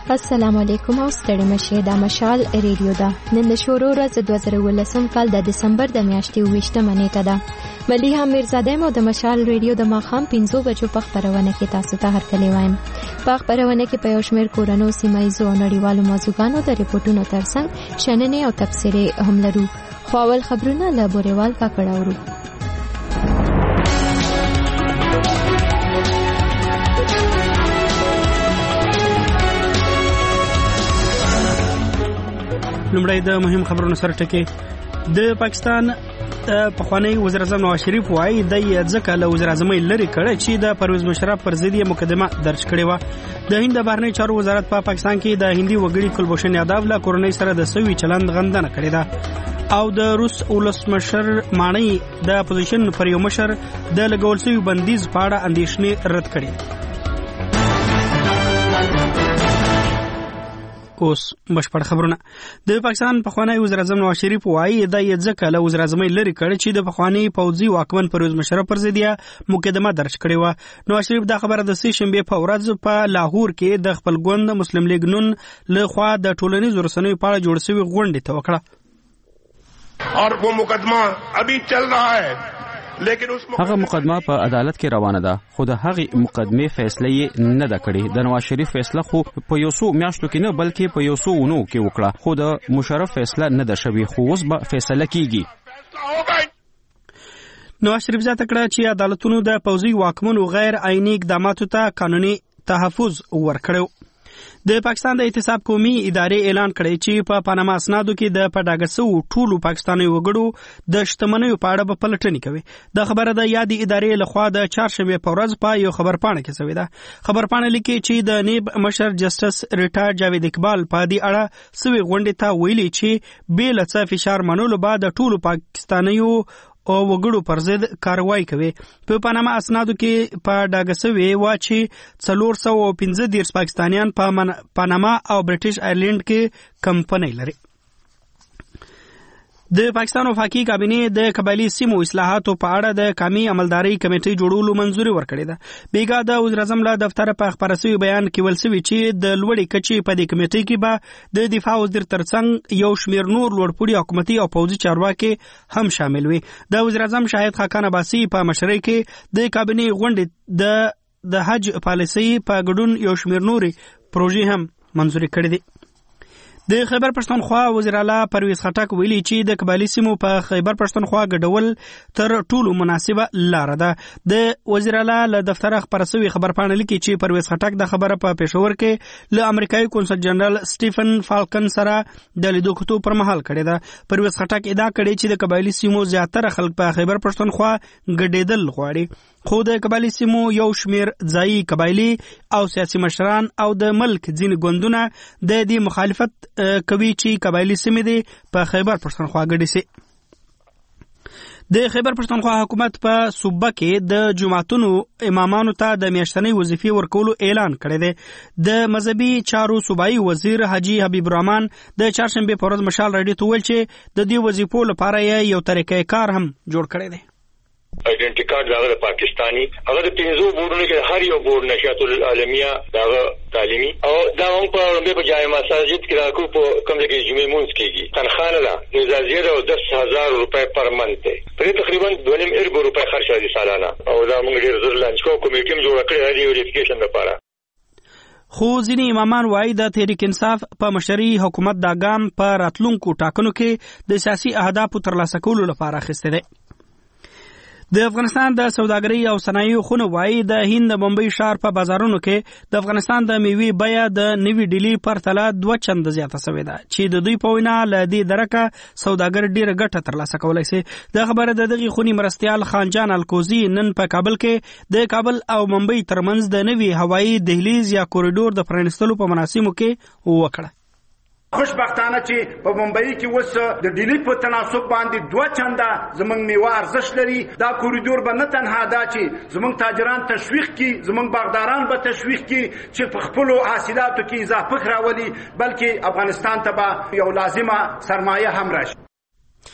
السلام علیکم او ستړي مشه دا مشال ریډیو ده. نن د شورو ورځ 2018 کال د دسمبر د میاشتې 28 نیټه ده. مليحه میرزاده مو د مشال ریډیو د ماخام 5 بجو په خبرونه کې تاسو ته هرکلی وایم. په خبرونه کې په یو شمېر کورونو سیمایزو او نړیوالو موضوعاتو د ریپورتونو ترڅنګ شننې او تبصرې هم لرو. خو اول خبرونه له بوريوال کاکړه اورو. لومړی د مهم خبرونو سره ټکی. د پاکستان پخوانی وزیر اعظم نواز شریف وايي د ځکه له وزیر اعظم لري کړه چې د پرویز مشرف پر ضد مقدمه درج کړې و. د هند بهرنی چارو وزارت په پاکستان کې د هندي وګړي کلبشن یاداو له کورنۍ سره د سوي چلند غندنه کړې ده او د روس ولسمشر مانی د اپوزیشن پر یو مشر د لګول شوی بندیز په اړه اندېښنې رد کړې. اوس بشپړ خبرونه. د پاکستان پخوانی وزیر اعظم نواز شریف وايي د ځکه له وزیر اعظم لري کړه چې د پخوانی پوځي واکمن پرویز مشرف پر ضد مقدمه درج کړې و. نواز شریف دا خبره د سې شنبه په ورځ په لاهور کې د خپل ګوند مسلم لیگ نون له خوا د ټولنیزو رسنیو په اړه جوړ شوی غونډې ته وکړه. اور وہ مقدمہ ابھی چل رہا ہے. هغه مقدمه په عدالت کې روانه ده خو د هغې مقدمې فیصله یې نه ده کړې. د نواز شریف فیصله خو په یو څو میاشتو کې نه بلکې په یو څو ونو کې وکړه خو د مشرف فیصله نه ده شوې خو اوس به فیصله کیږي. نواز شریف زیاته کړه چې عدالتونو د پوځي واکمنو غیر عیني اقداماتو ته قانوني تحفظ ورکړو. د پاکستان د احتساب قومي ادارې اعلان کړی چې په پاناما اسنادو کې د پډاګسو ټولو پاکستاني وګړو د شتمنیو په اړه به پلټنې کوي. د خبره د یادې ادارې لخوا د چهارشنبه په ورځ په یو خبرپاڼه کې شوې ده. خبرپاڼه لیکي چې د نیب مشر جسټس ریټایرډ جاوید اقبال په دې اړه سوي غونډې ته ویلي چې بې له څه فشار منلو بعد ټولو پاکستانیو او وګړو پر ضد کاروایی کوي. په پاناما اسنادو کې په ډاګسوي و چې 415 پاکستانیان په پاناما او برټش آیرلند کې کمپنۍ لري. د پاکستان وفاقي کابینې د قبایلی سیمو اصلاحاتو په اړه د قومي عملداري کمیټې جوړولو منځوري ورکړې ده. بیګا د وزیر اعظم له دفتر په خبره شوی بیان کې ویل شوی چې د لوړې کچې په دې کمیټې کې به د دفاع وزیر ترڅنګ یو شمېر نور لوړپوړي حکومتي او پوځي چارواکي هم شامل وي. د وزیر اعظم شاهد خاقان عباسي په مشرۍ کې د کابینې غونډې د حج پالیسي په ګډون یو شمېر نوري پروژې هم منځوري کړې دي. د خیبر پښتونخوا وزیر اعلی پرویز خټک ویلي چې د قبایلی سیمو په خیبر پښتونخوا ګډول تر ټولو مناسبه لار ده. د وزیر اعلی له دفتر خبرسوي خبرپاڼه لیکي چې پرویز خټک د خبره په پېښور کې له امریکایي کونسل جنرال سټیفن فالکن سره د لیدو کتو پر مهال کړی ده. پرویز خټک ادعا کړې چې د قبایلی سیمو زیاتره خلک په خیبر پښتونخوا ګډېدل غواړي خو د قبایلی سیمو یو شمېر ځایي قبایلی او سیاسي مشران او د ملک ځینې ګوندونه د دې مخالفت کوي چې قبایلی سیمې دي په خیبر پښتونخوا ګډې سي. د خیبر پښتونخوا حکومت په صوبه کې د جماعتونو امامانو ته د میاشتنۍ وظیفې ورکولو اعلان کړی دی. د مذهبي چارو صوبایي وزیر حاجی حبیب الرحمن د چهارشنبه په ورځ مشال راډیو ته ویل چې د دې وظیفو لپاره یو طریقې کار هم جوړ کړی دی. آئیډنټی کارت داغه پاکستانی هغه د 15 بورډونو کې هر یو بورډ نشاط العالمیه داغه تعلیمي او دا هم په جامع مساجد کې راکو په کوم ځای کې جمعې مونږ کېږي. تنخواه نه زیاده او 10,000 روپۍ پر منت په تقریبا 2.5 روپۍ خرچ دي سالانه او دا موږ ډیر زر لانچ کوو کمیټې هم جوړ کړې دی ویریفیکیشن لپاره. خو ځینې امامان وایي د تحریک انصاف په مشرۍ حکومت دا ګام په راتلونکو ټاکنو کې د سیاسي اهدافو ترلاسه کولو لپاره اخیستی دی. د افغانستان د سوداګرۍ او صنایعو خونه وایي د هند د بمبئی ښار په بازارونو کې د افغانستان د میوې بیه د نوي ډیلي پرتله 2 چنده زیاته شوې ده چې د دوی په وینا له دې درکه سوداګر ډیره ګټه ترلاسه کولی شي. د خبره د دغې خونې مرستیال خانجان الکوزي نن په کابل کې د کابل او ممبئی ترمنځ د نوي هوایي دهلیز یا کوریډور د پرانیستلو په مراسمو کې وکړه. خوشبختانه چې په بمبئی کې وس د ډیلی په تناسب باندې 2 چنده زمنګ میوه ارزښت لري. دا کوریډور به نه تنها دا چې زمنګ تاجران تشویق کی زمنګ باغداران به تشویق کی چې په خپل حاصلاتو کې اضافه راولي بلکې افغانستان ته به یو لازمه سرمایه هم راشي.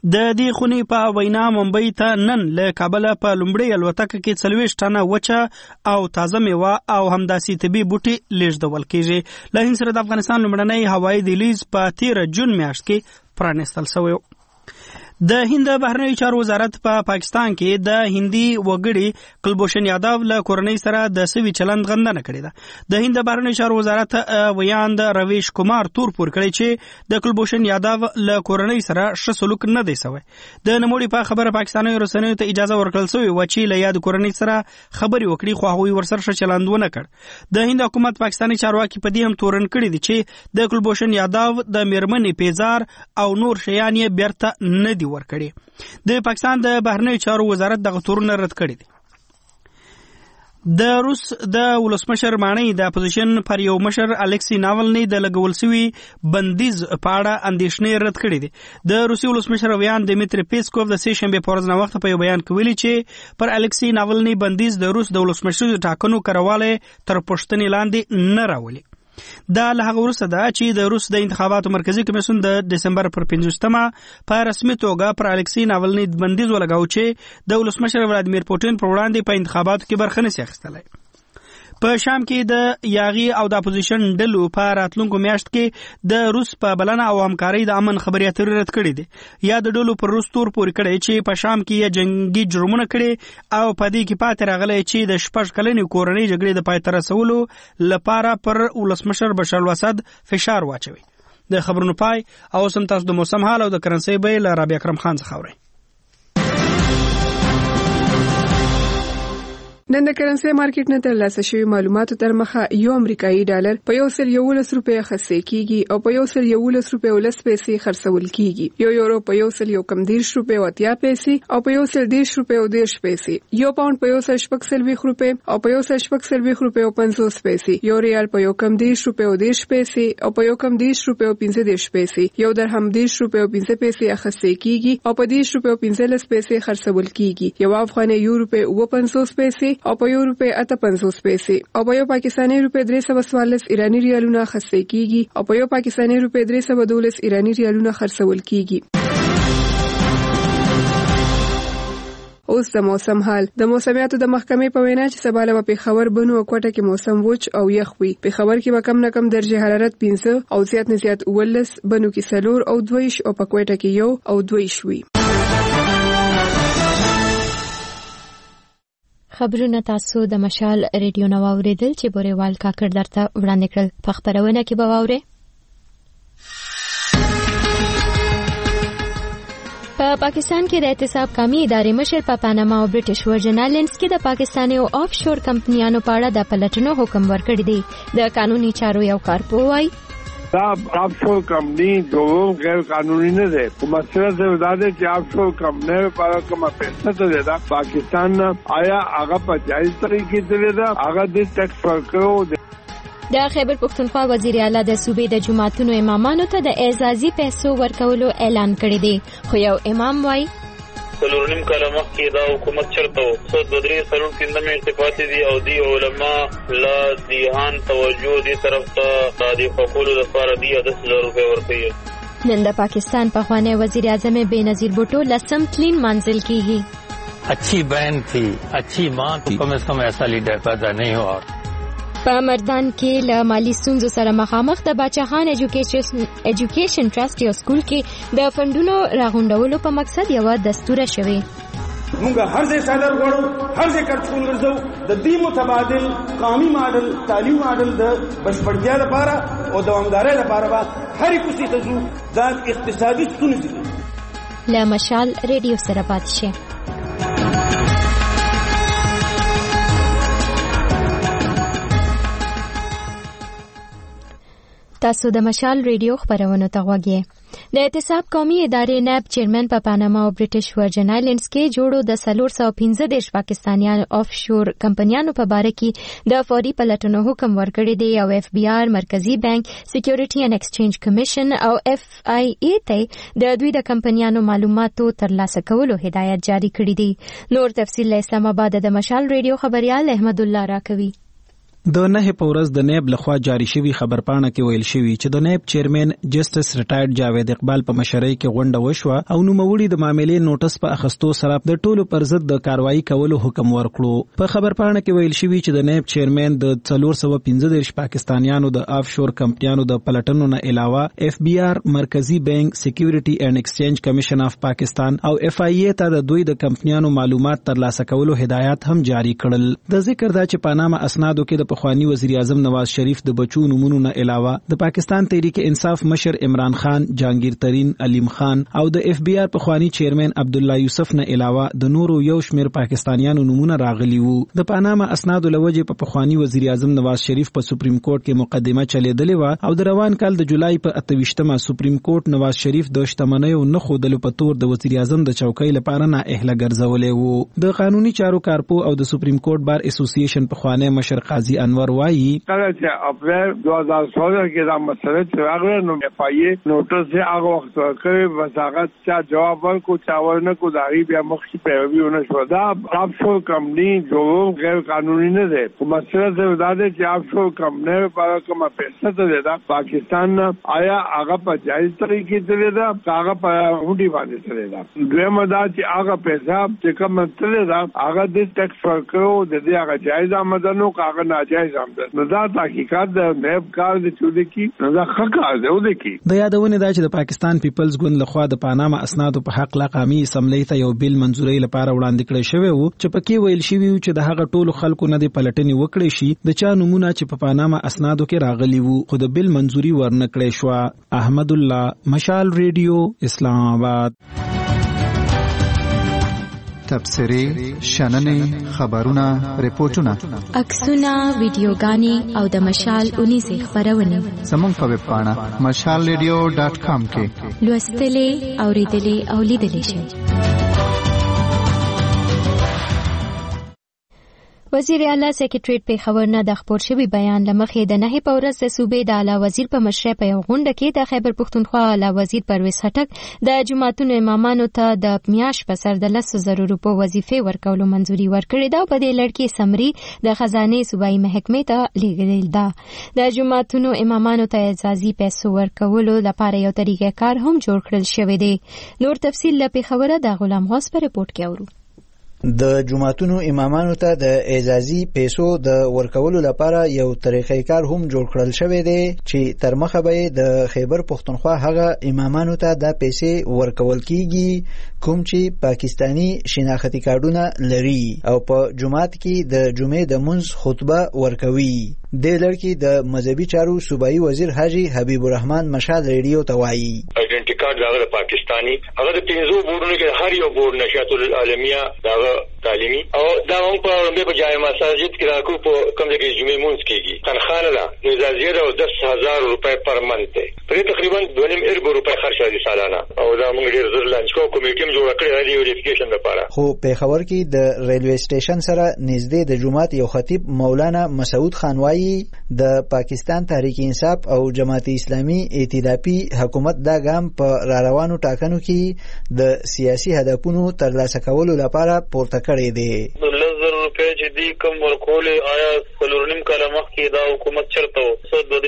د دې خونې په وینا ممبئی ته نن له کابل په لومړی الوتکه کې 40 ټنه وچه او تازه میوه او همداسې طبي بوټي لیږدول کیږي. له هند سره د افغانستان لومړنی هوایي دهلیز په 13 جون میاشت کې پرانستل شوی. د هند بهرنیو چارو وزارت په پاکستان کې د هندي وګړي کلبوشن یادو له کورنۍ سره د سوي چلند غندنه کړې ده. د هند بهرنیو چارو وزارت ویاند رویش کمار تور پور کړی چې د کلبوشن یادو له کورنۍ سره ښه سلوک نه دی شوی. د نوموړي په خبره پاکستاني رسنیو ته اجازه ورکړل شوې و چې له یاد کورنۍ سره خبرې وکړي، خو هغوی ورسره ښه چلند ونه کړ. د هند حکومت پاکستاني چارواکي په دې هم تورن کړی دي چې د کلبوشن یادو د میرمنې پیزار او نور شیان یې بیرته نه دي ورکړي. د پاکستان د بهرنیو چارو وزارت دغه تورونه رد کړي دي. د روس د ولسمشر مانی د اپوزیشن پر یو مشر الکسی ناولنی د لګول شوی بندیز په اړه اندېښنې رد کړي دي. د روسي ولسمشر ویان دمیتری پیسکوف د سه شنبه په ورځ نه وخت په یو بیان کې ویلي چې پر الکسی ناولنی بندیز د روس د ولسمشر ټاکنو کرواله تر پښتنې لاندې نه راولي. دا له هغه وروسته ده چې د روس د انتخاباتو مرکزی کمیسیون د دسمبر پر 15مه په رسمي توګه پر الکسی ناولنی بندیز ولګاو چې د ولسمشر ولادیمیر پوتین پر وړاندې په انتخاباتو کې برخه نشي اخیستلی. په شام کې د یاغي او د اپوزیشن ډلو په راتلونکو میاشت کې د روس په بلنه او همکارۍ د امن خبري اترې رد کړې دي. یا د ډلو پر روس تور پورې کړی چې په شام کې جنگي جرمونه کړي او په دې کې پاتې راغلی چې د 6 کلنې کورنۍ جګړې د پای ته رسولو لپاره پر ولسمشر بشار الاسد فشار واچوي. د خبرونو پای او سم تاسو د موسم حال او د کرنسي بیه له رابعه اکرم خان څخه اورئ. نن د کرنسي مارکیټ نه ترلاسه شوی معلوماتو تر مخه یو امریکایي ډالر په 111 روپیا خرڅ کیږي او په 111 روپیا ولس پیسې خرڅول کیږي. یو یورو په 111 روپیا 80 پیسې او په 110 روپیا 10 پیسې. یو پاوند په 140 روپیا او په 140 روپیا 50 پیسې. یو ریال په 110 روپیا 10 پیسې او په 110 روپیا 15 پیسې. یو درهم 10 روپیا 15 پیسې اخیستل کیږي او په 10 روپیا 15 پیسې خرڅول کیږي. یو افغاني یو روپیا 50 پیسې او په یو روپیا 58 پیسې او په یو پاکستاني روپیا 344 ایرانی ریالونه خرڅ کیږي او په یو پاکستاني روپیا 312 ایرانی ریالونه خرڅول کیږي. اوس د موسم حال. د موسمیاتو د محکمې په وینا چې سبا له پیښور بنو او کوټه کې موسم وچ او یخ وي. پیښور کې به کم نه کم درجه حرارت 15 او زیات نه زیات 19، بنو کې 4 او 2 او په کوټه کې 1 او 2 وي. خبرونه تاسو د مشال ریډیو نو اوریدل چې بوريوال کاکړ درته وړاندې کړل. په خبرونه کې به واورئ په پاکستان کې د احتساب کامي ادارې مشر په پاناما او برټش ورجن آیلینډز کې د پاکستاني او آف شور کمپنیانو په اړه د پلټنو حکم ورکړی دی. د قانوني چارو یو کارپوه وایي آپ شور کمپنی جو غیر قانونی نه ده. کوم مسله ده وداده چې آپ شور کمپنی لپاره کوم پیسې ته ده پاکستان آیا هغه په جایز طریقې ته ده هغه د ټیکس ورکړو. د خیبر پختونخوا وزیر اعلی د صوبې د جماعتونو امامانو ته د اعزازي پیسو ورکولو اعلان کړی دی، خو یو امام وایي څلورنیم کاله مخکې دا حکومت چرته و، څو د درې څلور پنځمې ارتفاعاتې دي او دی علما لا دیهان توجه دې طرف ته د حقوقو لپاره دی 10,000 روپۍ ورکوي. نن د پاکستان پخوانی وزیر اعظم بېنظیر بھٹو لسم کلین منزل کیږي. اچھی بہن تھی، اچھی ماں تھی، کم از کم ایسا لیڈر پیدا نہیں ہوا. په مردان کې له مالی ستونزو سره مخامخ د باچاخان ایجوکیشن ټرست یو سکول کې د فندونو راغونډولو په مقصد یو دستور شوی. موږ هر ځای صدر غواړو، هر ځای کارچون ګرځو د دې متبادل قومي ماډل تعلیم ماډل د بشپړتیا لپاره او دوامدارۍ لپاره به هر کوڅې ته ځو. دا اقتصادي ستونزې له مشال ریډیو سره پاتې شي. تاسو د مشال ریډیو خبرونه ته غوږی. د احتساب قومي ادارې ناب چیرمن په پاناما او برټش ورجن آیلینډز کې جوړو د 415 پاکستانیان آف شور کمپنیانو په باره کې د فوري پلټنو حکم ورکړی دی او اف بی آر، مرکزی بانک، سکیورټي اینڈ ایکسچینج کمیشن او اف آی ای ته د دوی د کمپنیانو معلوماتو ترلاسه کولو هدایت جاری کړی دی. نور تفصیل له اسلام آباد د مشال ریډیو خبريال احمد الله راکوي. د نه په ورځ د نیب لخوا جاری شوی خبرپاڼه کې ویل شوی چې د نیب چیرمن جسټس ریټایرډ جاوید اقبال په مشرۍ کې غونډه وشوه او نوموړي د معاملې نوټس په اخستو سره د ټولو پر ضد د کاروایی کولو حکم ورکړو. په خبرپاڼه کې ویل شوی چې د نیب چیرمن د 415 پاکستانیانو د آفشور کمپنیانو د پلټنو نه علاوه اف بی آر مرکزی بانک سکیورټي اینڈ ایکسچینج کمیشن اف پاکستان او اف آی ای ته د دوی د کمپنیانو معلومات ترلاسه کولو هدایات هم جاری کړل. د ذکر دا چې پاناما اسنادو کې د پخوانی وزیر اعظم نواز شریف د بچو نمونو نه علاوه د پاکستان تحریک انصاف مشر عمران خان، جهانگیر ترین، علیم خان او د اف بی آر پخوانی چیرمن عبد الله یوسف نه علاوه د نورو یو شمیر پاکستانیانو نمونه راغلي وو. د پاناما اسنادو لوجه په پخوانی وزیر اعظم نواز شریف په سپریم کورټ کې مقدمه چلیدلې و او د روان کال د جولای په 28مه سپریم کورټ نواز شریف د شتمنیو نه خودلو په تور د وزیر اعظم د چوکۍ لپاره نه اهله ګرځولې وو. د قانوني چارو کارپو او د سپریم کورټ بار اسوسییشن پخوانی مشر قاضي انور وايي کله چې اپریل 2016 کې دا مسله چې راغله نو اف آی ای نوټس یې هغه وخت ورکړی بس هغه چې جواب ورکړو چې ورنه کو داغي بیا مخکې پیرویونه شو. دا آفشور کمپنی جوړول غیر قانوني نه ده. مسله دا ده چې آفشور کمپنی لپاره کومه پیسې ته ده پاکستان آیا هغه په جایز طریقې ته ده هغه په هډي باندې ته ده. دویمه دا چې هغه پیسې چې کوم ته ده هغه د ټیکس ورکړو د دې هغه جایز آمدنو هغه ناجایز آمدن نو دا تحقیقات د نیب کار د چودې کی نو دا خکار دی ودی کی. د یادونه دا چې د پاکستان پیپلز ګوند لخوا د پاناما اسنادو په حق لا قومي اسمبلی ته یو بیل منزوري لپاره وړاندې کړی شوی وو چې پکې ویل شوی وو چې د هغه ټولو خلکو نه د پلټنې وکړي شي د چا نمونه چې په پاناما اسنادو کې راغلي وو خو د بیل منزوري ورنکړی شو. احمد الله، مشال ریډیو، اسلام آباد. تبصرې، شننې، خبرونه، ریپورتونه، عکسونه، ویډیوګانې او د مشال اونیزې خبرونه زموږ په ویب پاڼه mashalradio.com کې لوستلې، اوریدلې او لیدلې شئ. وزیر اعلی سیکریټریټ په خبر نه د خبر شوی بیان لمخې د نه په ورځ د صوبې د اعلی وزیر په مشرۍ په یو غونډه کې د خیبر پښتونخوا اعلی وزیر پرویز خټک د جماعتونو امامانو ته د میاش په سر د 10,000 روپو وظیفې ورکولو منځوري ورکړې ده او په دې لړ کې سمري د خزانه صوبایي محکمې ته لیږل ده. د جماعتونو امامانو ته اجازه پیسو ورکولو لپاره یو طریقه کار هم جوړ کړل شوی دی. نور تفصیل لپاره خبره د غلام غوث په ریپورت کې اورو. د جماعتونو امامانو ته د اعزازي پیسو د ورکولو لپاره یو طریقې کار هم جوړ کړل شوی دی چې تر مخه به د خیبر پښتونخوا هغه امامانو ته د پیسې ورکول کیږي کوم چې پاکستانی شناختی کارډونه لري او په جماعت کې د جمعې د منځ خطبه ورکوي. د لړکی د مذهبي چارو صوبایي وزیر حاجی حبیب الرحمن مشال ریډیو ته وایي آئیډنټی کارت داغه پاکستانی هغه د 15 بورډونو کې هر یو بورډ نشاط العالمیه داغه تعلیمي او دا هم په په جای مساجد کې راکو په کوم ځای کې جمعې مونږ کېږي تنخواه نه نزازیه او 10,000 روپے پر منث په تقریبا 2.5 روپے خرچ دي سالانه او دا موږ ډیر زر لانچ کو کمیټه جوړ کړې دی ویریفیکیشن لپاره. خو په خبر کې د ریلوی سټیشن سره نږدې د جماعت یو خطیب مولانا مسعود خان وایي د پاکستان تحریک انصاف او جماعت اسلامي ائتلافي حکومت دا ګام په راروانو ټاکنو کې د سیاسي هدفونو ترلاسه کولو لپاره پورته کړی دی. 10,000 روپے چې دی کوم ورکول آیا څلورنیم کاله مخکې دا حکومت چرته و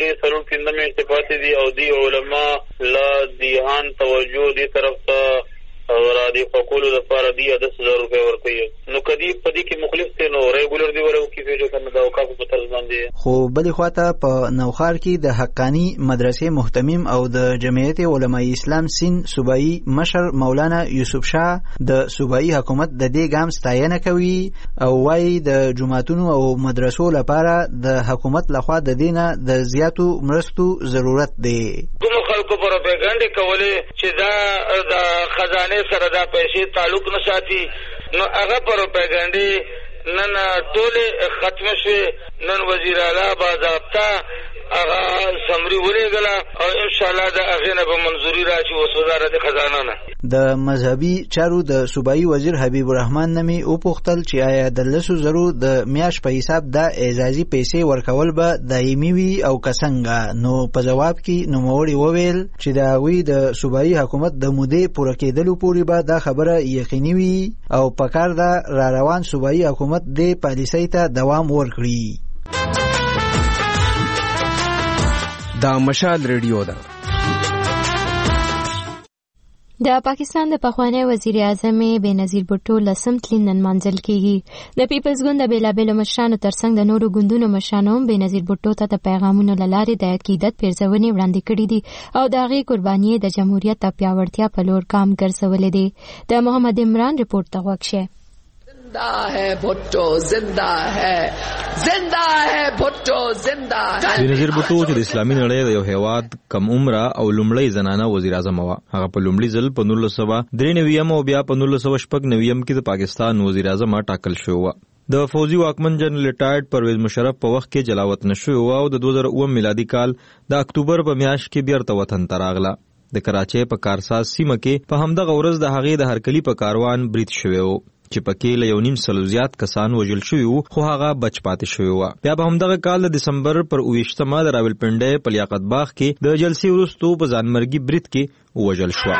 3 استفاده دي او دی علما لا دیهان توجه دي طرف ته اورادي فقول لپاره دی 10,000 روپے ورکوي نو کدی پدې کې مخالف ته نو ریګولر دی ورو کې فیجو کنه دا اوقاف په طرز باندې. خو بلې خواته په نوخار کې د حقانی مدرسې محتمم او د جمعیت علماء اسلام سین صوبایي مشر مولانا یوسف شاه د صوبایي حکومت د دې ګام ستاینه کوي او وايي د جمعتونو او مدرسو لپاره د حکومت لخوا د دینه د زیاتو مرستو ضرورت دی. کوم خلکو پروپاګاندا کولې چې دا د خزانه سره دا پیسې تعلق نه ساتي نو هغه پروپاګاندا نن ټول ختم شي. نن وزیر اعلی باضابطه هغه سمري ولېګلا او ان شاء الله دا اغنه به منځوري راشي او وزارت خزانه نه. د مذهبي چارو د صوبایي وزیر حبیب الرحمن نمی او پختل چې آیا د 10,000 د میاش په حساب د اعزازي پیسې ورکول به دایمي وي او کسنګا. نو په جواب کې نوموړي وویل چې دا وی د صوبایي حکومت د مودې پوره کېدلو پورې به دا خبره یقیني وي او په کار دا را روان صوبایي حکومت د پالیسۍ ته دوام ورکړي. دا مشال ریډیو ده. د پاکستان د پخوانی وزیر اعظم بېنظیر بوټو لسم تلین نن منځل کیږي. د پیپلز ګوند د بیلابیلو مشرانو ترڅنګ د نورو ګوندونو مشرانو هم بېنظیر بوټو ته د پیغامونو له لارې د عقیدت پیرزونې وړاندې کړي دي او د هغې قرباني د جمهوریت د پیاوړتیا په لور ګام ګرځولی دی. د محمد عمران رپورټ ته غوږ شئ. زندہ ہے بھٹو زندہ ہے زندہ ہے بھٹو زندہ ہے. بېنظیر بوټو چې د اسلامي نړۍ د یو هیواد کم عمره او لومړی زنانه وزیر اعظم وه. هغه په لومړي ځل په 1993 او بیا په 1996 کې د پاکستان وزیر اعظم ټاکل شوی و. د فوزي واکمن جنرال ریټایرډ پرویز مشرف په وخت کې جلاوطن شوی و او د 2009 میلادي کال د اکتوبر په میاشت کې بیرته وطن ته راغله. د کراچۍ په کارساز سیمه کې په همدغه ورځ د هغې د هرکلي په کاروان برید شوی و چې پکې له 1.5 زیات کسان وژل شوي وو خو هغه بچ پاتې شوی و. بیا په همدغه کال د دسمبر پر 28 د راولپنډۍ په لیاقت باغ کې د جلسې وروستو په ځانمرګي برید کې وژل شو.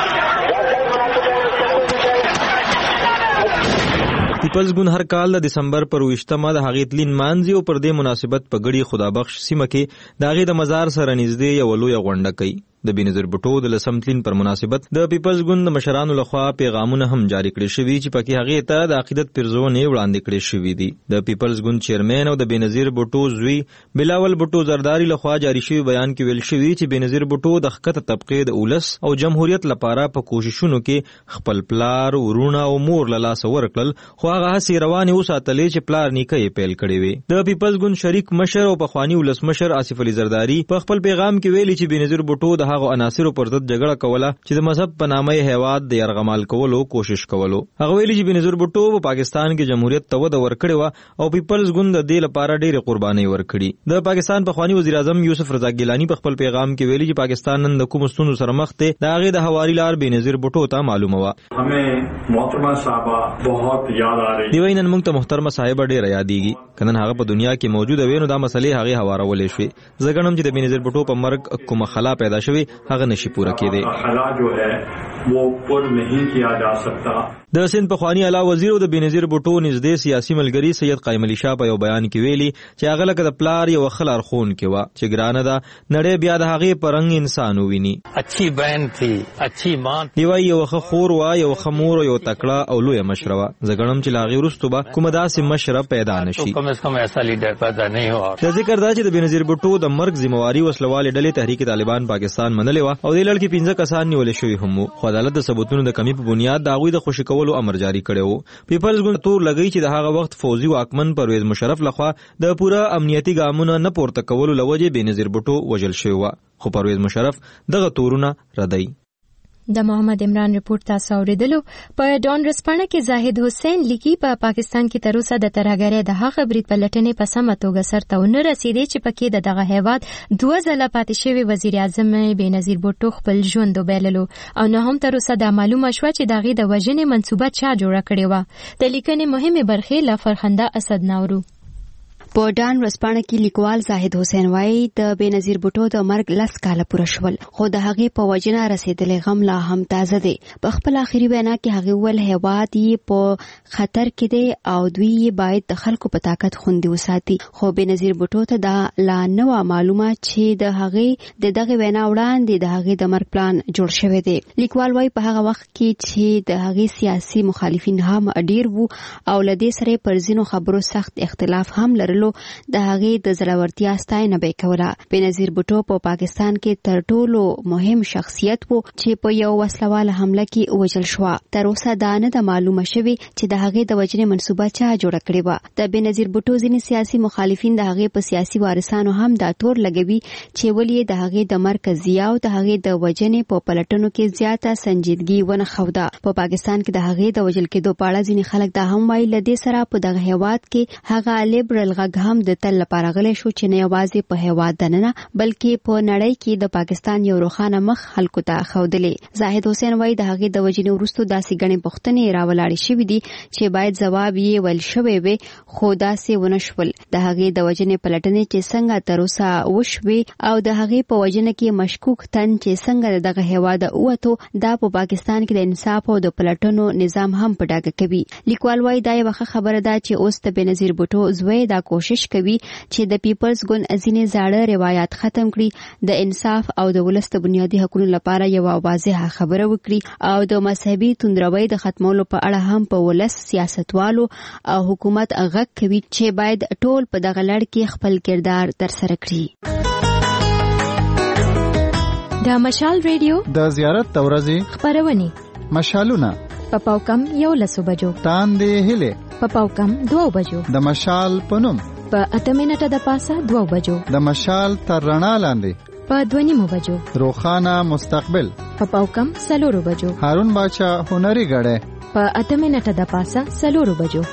پیپلز ګوند هر کال د دسمبر پر 28 د هغې تلین مانځي او پر دې مناسبت په ګړي خدابخش سیمه کې د هغې د مزار سره نږدې یوه لویه غونډه کوي. د بېنظیر بوټو د لسم تلین پر مناسبت د پیپلز ګوند د مشرانو لخوا پیغامونه هم جاری کړي شوي چې پکې هغې ته د عقیدت پیرزونې وړاندې کړي شوي دي. د پیپلز ګوند چیرمن او د بېنظیر بوټو زوی بلاول بوټو زرداری لخوا جاری شوي بیان کې ویل شوي چې بېنظیر بوټو د ښکته طبقې د اولس او جمهوریت لپاره په کوششونو کې خپل پلار ورونه او مور له لاسه ورکړل خو هغه هڅې روانې وساتلې چې پلار نیکه یې پیل کړې وې. د پیپلز ګوند شریک مشر او پخواني ولسمشر آصف علي زرداری په خپل پیغام کې ویلي چې بېنظیر بوټو د هغو عناصرو پر ضد جګړه کوله چې د مذهب په نامه هیواد د یرغمال کولو کوشش کولو. هغه ویلي چې بېنظیر بوټو په پاکستان کې جمهوریت ته وده ورکړې وه او پیپلز ګوند د دې لپاره ډېرې قربانۍ ورکړي. د پاکستان پخواني وزیر اعظم یوسف رضا ګیلاني په خپل پیغام کې ویلي چې پاکستان نن د کومو ستونزو سره مخ دی د هغې د هواري لار بېنظیر بوټو ته معلومه وه. دی وایي نن موږ ته محترمه صاحبه ډېره یادېږي. که نن هغه په دنیا کې موجوده وی نو دا مسلې هغې هوارولی شوې. زه ګڼم چې د بېنظیر بوټو په مرګ کومه خلا پیدا شوې هغه نشي پوره خلا جو ہے وہ پر نہیں کیا جا سکتا. د سند پخوانی اعلی وزیر او د بېنظیر بوټو نږدې سیاسي ملګری سید قایم علي شاه په یو بیان کې ویلي چې هغه لکه د پلار یو ښه لارښوونکې وه چې ګرانه ده نړۍ بیا د هغې په رنګ انسان وویني. اچھی بہن تھی اچھی ماں. دی وایي یو ښه خور وه یو ښه مور او یو تکړه او لویه مشره وه. زه ګڼم چې له هغې وروستو به کومه داسې مشره پیدا نه شي. کم از کم ایسا لیډر پیدا نه هوا. د ذکر دا چې د بېنظیر بوټو د مرګ ذمواري وسلوالې ډلې تحریک طالبان پاکستان منلې وه او دې لړ کې 15 کسان نیولې شوي هم وو خو عدالت د ثبوتونو د کمي په بنیاد د هغوی د خوشي کولو امر جاری کړی. پیپلز ګوند تور لګی چې د هغه وخت فوزي واکمن پرویز مشرف لخوا د پوره امنیتي ګامونو نه پورته کولو له وجې بېنظیر بوټو وژل شوی و خو پرویز مشرف دغه تورونه ردی. د محمد عمران رپورټ تاسو اوریدلو. په ډان رسپانه کې زاهد حسین لیکي په پاکستان کې تر اوسه د ترهګرۍ د هغه برید پلټنې په سمه توګه سرته ونه رسیدي چې پکې د دغه هیواد 2 ځله پاتې شوی وزیر اعظم بېنظیر بوټو خپل ژوند وبایللو او نه هم تر اوسه دا معلومه شوه چې د هغې د وژنې منصوبه چا جوړه کړې وه. د لیکنې مهمې برخې له فرخنده اسد ناورو. په ډان ورځپاڼه کې لیکوال زاهد حسین وایي د بېنظیر بوټو د مرګ 10 کاله پوره شول خو د هغې په وجنه رسېدلی غم لا هم تازه دی. په خپل آخري وینا کې هغې وویل هیواد یې په خطر کې دی او دوی یې باید د خلکو په طاقت خوندي وساتي. خو بېنظیر بوټو ته دا لا نه وه معلومه چې د هغې د دغې وینا وړاندې د هغې د مرګ پلان جوړ شوی دی. لیکوال وایي په هغه وخت کې چې د هغې سیاسي مخالفین هم ډېر وو او له دې سره پر ځینو خبرو سخت اختلاف هم لرلو د هغې د زړورتیا ستاینه به یې کوله. بېنظیر بوټو په پاکستان کې تر ټولو مهم شخصیت و چې په یو وسلواله حمله کې وژل شوه. تر اوسه دا نه ده معلومه شوې چې د هغې د وژنې منصوبه چا جوړه کړې وه. د بېنظیر بوټو ځینې سیاسي مخالفین د هغې په سیاسي وارثانو هم دا تور لګوي چې ولې د هغې د مرګ قضیه او د هغې د وژنې په پلټنو کې زیاته سنجیدګي ونه ښوده. په پاکستان کې د هغې د وژل کېدو په اړه ځینې خلک دا هم وایي له دې سره په دغه هیواد کې هغه لیبرل غږ هم د تل لپاره غلی شو چې نه یوازې په هیواد دننه بلکې په نړۍ کې د پاکستان یو روښانه مخ خلکو ته ښودلی. زاهد حسین وایي د هغې د وژنې وروستو داسې ګڼې پوښتنې راولاړې شوي دي چې باید ځواب یې ویل شوی وي خو داسې ونه شول. د هغې د وژنې پلټنې چې څنګه تر اوسه وشوې او د هغې په وژنه کې مشکوک تن چې څنګه د دغه هیواده ووتو دا په پاکستان کې د انصاف او د پلټنو نظام هم په ډاګه کوي. لیکوال وایي دا یوه ښه خبره ده چې اوس د بېنظیر بوټو زوی دا کوشش کوشش کوي چې د پیپلز ګوند ځینې زاړه روایت ختم کړي، د انصاف او د ولس د بنیادي حقوقو لپاره یو واضحه خبره وکړي او د مذهبي توندروي د ختمولو په اړه هم په ولس، سیاستوالو او حکومت غږ کوي چې باید ټول په دغه لړ کې خپل کردار ترسره کړي. د مشال ریډیو د زیارت د ورځې خبرونه مشالونه په پاوکم 11 بجو، تاندې هله په پاوکم 2 بجو، د مشال پنوم په 8 منټه د پاسه 2 بجو، د مشال تر رڼا لاندې په 2 بجو، روخانه مستقبل په پاوکم 4 بجو، هارون باچا هنري غړې په 8 منټه د پاسه 4 بجو.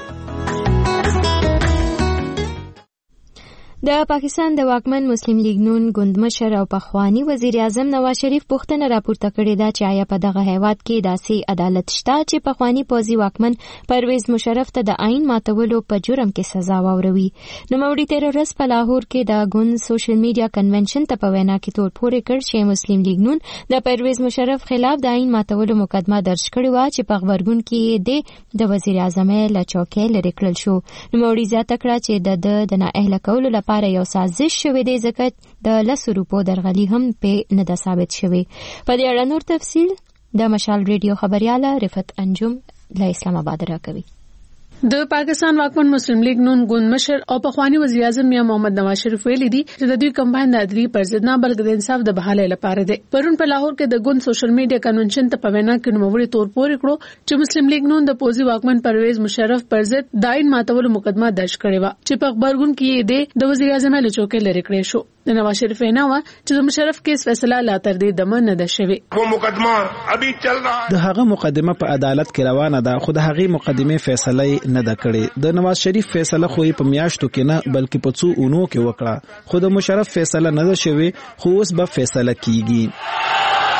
د پاکستان د واکمن مسلم لیگ نون ګوندمشر او پخوانی وزیر اعظم نواز شریف پوښتنه راپورته کړې ده چې آیا په دغه هیواد کې داسې عدالت شته چې پخوانی پوځي واکمن پرویز مشرف ته د آئین ماتولو په جرم کې سزا واوروي. نوموړي تیر ورځ په لاهور کې د ګوند سوشل میډیا کنونشن ته په وینا کې تور پورې کړ چې مسلم لیگ نون د پرویز مشرف خلاف د آئین ماتولو مقدمه درج کړې و چې په خبرګون کې د وزیر اعظم له چوکۍ لرې کړل شو. نوموړي زیاته کړه چې د نااهله کولو لپاره یو سازش شوی دی، ځکه د 10 روپو درغلي هم په نه ده ثابت شوی. په دې اړه نور تفصیل د مشال ریډیو خبرياله رفت انجم له اسلام آباد راکوي. د پاکستان واکمن مسلم لیگ نون ګوندمشر او پخوانی وزیر اعظم میاں محمد نواز شریف ویلي دي چې د دوی کمپاین د عدالت پر ضد نه بلکې د انصاف د بحالۍ لپاره دی. پرون په لاهور کې د ګوند سوشل میډیا کنونشن ته په وینا کې نوموړي تور پورې کړو چې مسلم لیگ نون د پوځي واکمن پرویز مشرف پر ضد د آئین ماتولو مقدمه درج کړې و چې په خبرګون کې د وزیر اعظم له چوکۍ لرې کړې شو. د نواز شریف وینا و چې د مشرف کیس فیصله لا تر دې دمه نه ده شوی. وہ مقدمه ابھی چل رہا ہے. د هغه مقدمه په عدالت کې روانه ده، خو د هغه مقدمه فیصله نه ده کړې. د نواز شریف فیصله خو په میاشتو کې نه بلکې په څو اونو کې وکړه، خو د مشرف فیصله نه ده شوی، خو اوس به فیصله کیږي.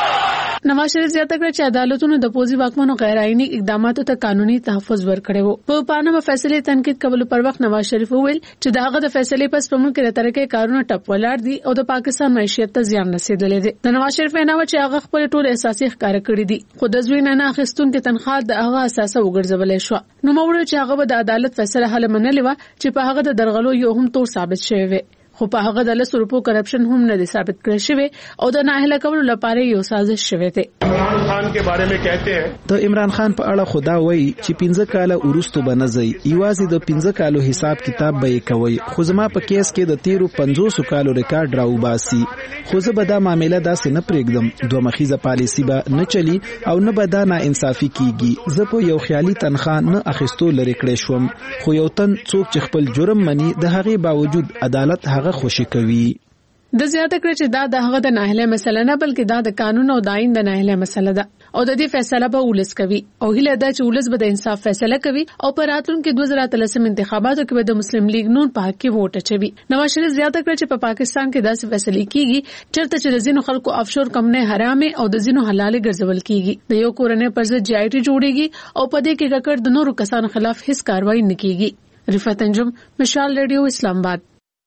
نواز شریف زیاته کړ چې عدالتونو د پوځي واکمنو غیر آئینی اقداماتو ته قانوني تحفظ ورکړی وو. په پانامه فیصلې تنقید کولو پر وخت نواز شریف وویل چې دغه د فیصلې پس په ملک کې ترقی کارونه ټپ ولاړ دي او د پاکستان معیشت ته زیان رسیدلې ده. د نواز شریف وینا و چې هغه خپل ټول احساسي ښکار کړی دي، خو د زوی نه اخیستونکو تنخواه د هغه اساسه وګرځولې شو. نو موږ چې هغه د عدالت فیصله حل منلې و چې په هغه د درغلو یو هم تور ثابت شوی و، خو په هغه د 10 روپو کرپشن هم نه ثابت کړی شوی او د نااهله کولو لپاره یو سازش شوی دی. عمران خان کے بارے میں کہتے ہیں د عمران خان په اړه خدا وایي چې 15 کاله ورستو بنځي، یوازې د 15 کالو حساب کتاب به کوي، خو زما په کیس کې د 1350 کالو ریکارډ راوباسي. خو زه به دا معاملې داسې نه پرېږدم، دوه مخیزه پالیسی به نه چلی او نه به دا ناانصافي کیږي. زه په یو خیالي تنخواه نه اخیستو لري کړې شوم، خو یو تن څوک چې خپل جرم مني د هغې باوجود عدالت هغه خوشي کوي. د زیاته کړ چې دا د هغه د نااهله مسله نه بلکې دا د قانون او د آئین د نااهله مسله ده او د دې فیصله به ولس کوي او هیله ده چې ولس به د انصاف فیصله کوي او په راتلونکي 2013 انتخاباتو کې به د مسلم لیگ نون په حق کې ووټ اچوي. نواز شریف زیاته کړ چې په پاکستان کې داسې فیصله کیږي چرته چې د ځینو خلکو افشور کمپنۍ حرامه او د ځینو حلال ګرځول کیږي. د یو کورنۍ پر ضد جی آی ټی جوړیږي او په دې کې ککړ د نورو کسانو خلاف هیڅ کاروایی نه کیږي. رفت انجم، مشال ریډیو، اسلام آباد.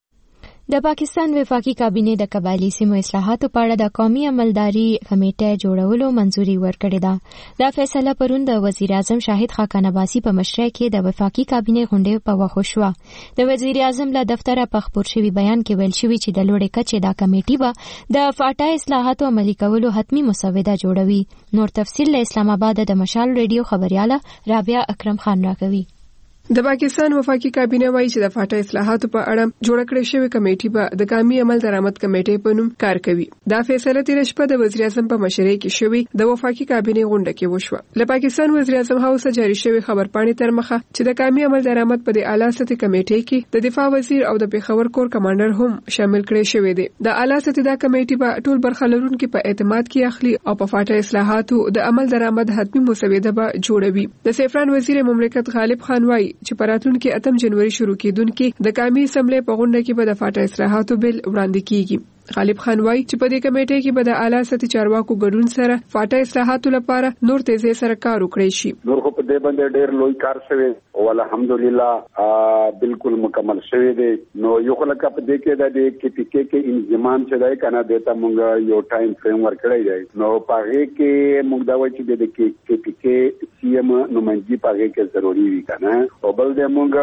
د پاکستان وفاقي کابینه د قبایلی سیمو اصلاحاتو په اړه د قومي عملداري کمیټه جوړولو منځوري ورکړې ده. دا فیصله پرون د وزیر اعظم شاهد خاقان عباسي په مشرۍ کې د وفاقي کابینه غونډې په وخت شو. د وزیر اعظم له دفتره په خبر شوی بیان کې ویل شوی چې د لوړې کچې دا کمیټه به د فاټا اصلاحاتو عملي کولو حتمی مسوده جوړوي. نور تفصیل له اسلام آباد د مشال ریډیو خبرياله رابعه اکرم خان راکوي. د پاکستان وفاقي کابینه وایي چې د فاټا اصلاحاتو په اړه جوړ کړې شوی کمیټه به د قومي عمل درآمد کمیټې په نوم کار کوي. دا فیصله تیر شپه د وزیر اعظم په مشرۍ کې شوی د وفاقي کابینه غونډه کې وشوه. له پاکستان وزیر اعظم هاوس جاری شوی خبرپاڼې تر مخه چې د قومي عمل درآمد په اعلی سطحي کمیټې کې د دفاع وزیر او د پیښور کور کمانډر هم شامل کړي شوی دی. د اعلی سطحي دا کمیټه به ټول برخه لرونکو په اعتماد کې اخلي او په فاټا اصلاحاتو د عمل درآمد حتمی مسوده به جوړوي. د سیفران وزیر مملکت غالب خان وایي چې په راتلونکي 8 جنوري شروع کېدونکي د قومي اسمبلی په غونډه کې به د فاټا اصلاحاتو بل وړاندې کیږي. غالب خان وایي چې په دې کمیټې کې به د اعلی سطحي چارواکو ګډون سره فاټا اصلاحاتو لپاره نور تیزی سره کار وکړي شي. نور خو په دې باندې ډېر لوی کار شوی او الحمدلله بالکل مکمل شوی دی. نو یو خلک په دې کې د کې پی کې انضمام چې دی کنه دیتا مونږ یو ټایم فریم ورک کړی دی. نو پاره کې مونږ دا وایي چې د کې پی کې سی ایم نمائندګي پاره کې ضروری وي کنه او بل دې مونږ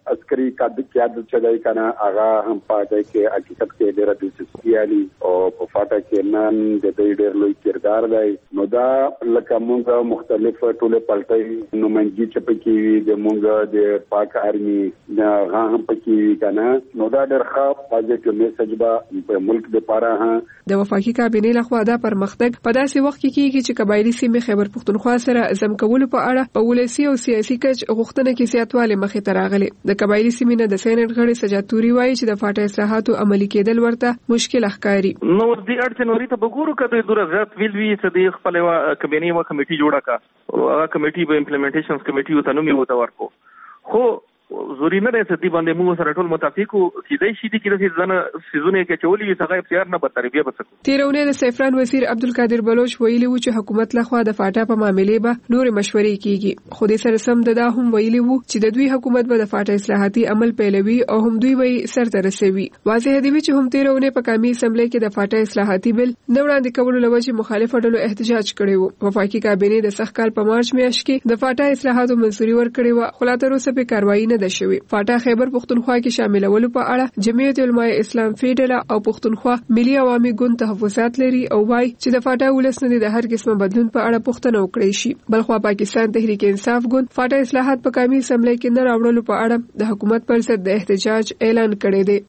عسکري قیادت چې دی کنه هغه هم پاتې کې حقیقت کې ډېر دلچسپي لري او په فاټا کې نن د دې ډېر لوی کردار دی. نو دا لکه موږ مختلف ټوله پالټي نمائندګي چې پکې وي د موږ د پاک آرمي هغه هم پکې وي کنه. نو دا ډېر ښه پوزټیو میسج به په ملک لپاره ها د وفاقي کابینې لخوا دا پرمختګ په داسې وخت کې کیږي چې قبایلی سیمې خیبر پښتونخوا سره زم کولو په اړه په ولسی او سیاسي کچ غوښتنه کې زیاتوالی مخې ته راغلی. د قبایلی سیمې نه د سینټ غړي سجاتوري وایي چې د فاټا اصلاحاتو عملي کېدل ورته مشکل ښکاري. نو د اړتیا نوري ته وګورو کده دوره زیات ویل وی چې د خپل کابینې و کمیټي جوړه کا او هغه کمیټي به امپلیمنټیشنز کمیټي وته نومي وته ورکو. خو زوري نه رسې دی باندې موږ سره ټول متفقو چې دای شي چې د ځنه سيزونه کې چولې وي څنګه اختیار نه بتربیه بسکو. تیرونه د سیفران وزیر عبدالقادر بلوچ ویلي و چې حکومت لخوا د فاټا په معاملې به نور مشورې کیږي. خو د سره سم دا هم ویلي و چې د دوی حکومت به د فاټا اصلاحاتي عمل پیلوي او هم دوی به سرته رسوي. واضح دی چې هم تیرونه په قومي اسمبلی کې د فاټا اصلاحاتي بل نو وړاندې کولو لوجه مخالف ډلو احتجاج کړی و. وفاقي کابینې د سخت کال په مارچ میاشت کې د فاټا اصلاحاتو منځوري ورکړی و خو لا تر اوسه په کاروایی نه ده شوې. فاټا خیبر پښتونخوا کې شاملولو په اړه جمعیت علماء اسلام فیډرال او پښتونخوا ملي عوامي ګوند تحفظات لري او وايي چې د فاټا ولس نه د هر قسمه بدلون په اړه پوښتنه وکړي شي. بلخوا پاکستان تحریک انصاف ګوند فاټا اصلاحات په قومي اسمبلی کې نه راوړلو په اړه د حکومت پر ضد د احتجاج اعلان کړی دی.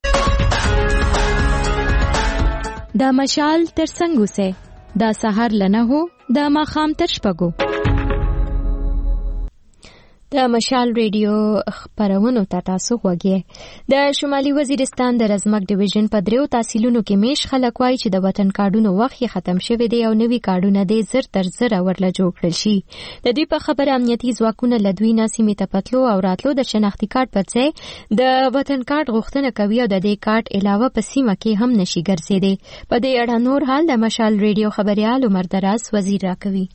دا مشال تر څنګه سه دا سحر لنه هو دا ماخام تر شپږو. د مشال ریډیو خبرونو ته تاسو غوږی. د شمالي وزیرستان د رزمک ډیویژن په دریو تحصیلونو کې میش خلک وایي چې د وطن کارډونو وخت یې ختم شوی دی او نوي کارډونه د زر تر زر ورله جوړ کړل شي. د دې په خبره امنیتي ځواکونه لدوی ناسمې ته پتلو او راتلو د شناختی کارت په ځای د وطن کارت غوښتنه کوي او د دې کارت علاوه په سیمه کې هم نشي ګرځېدي. په دې اړه نور حال د مشال ریډیو خبريال عمر دراز وزیر راکوي.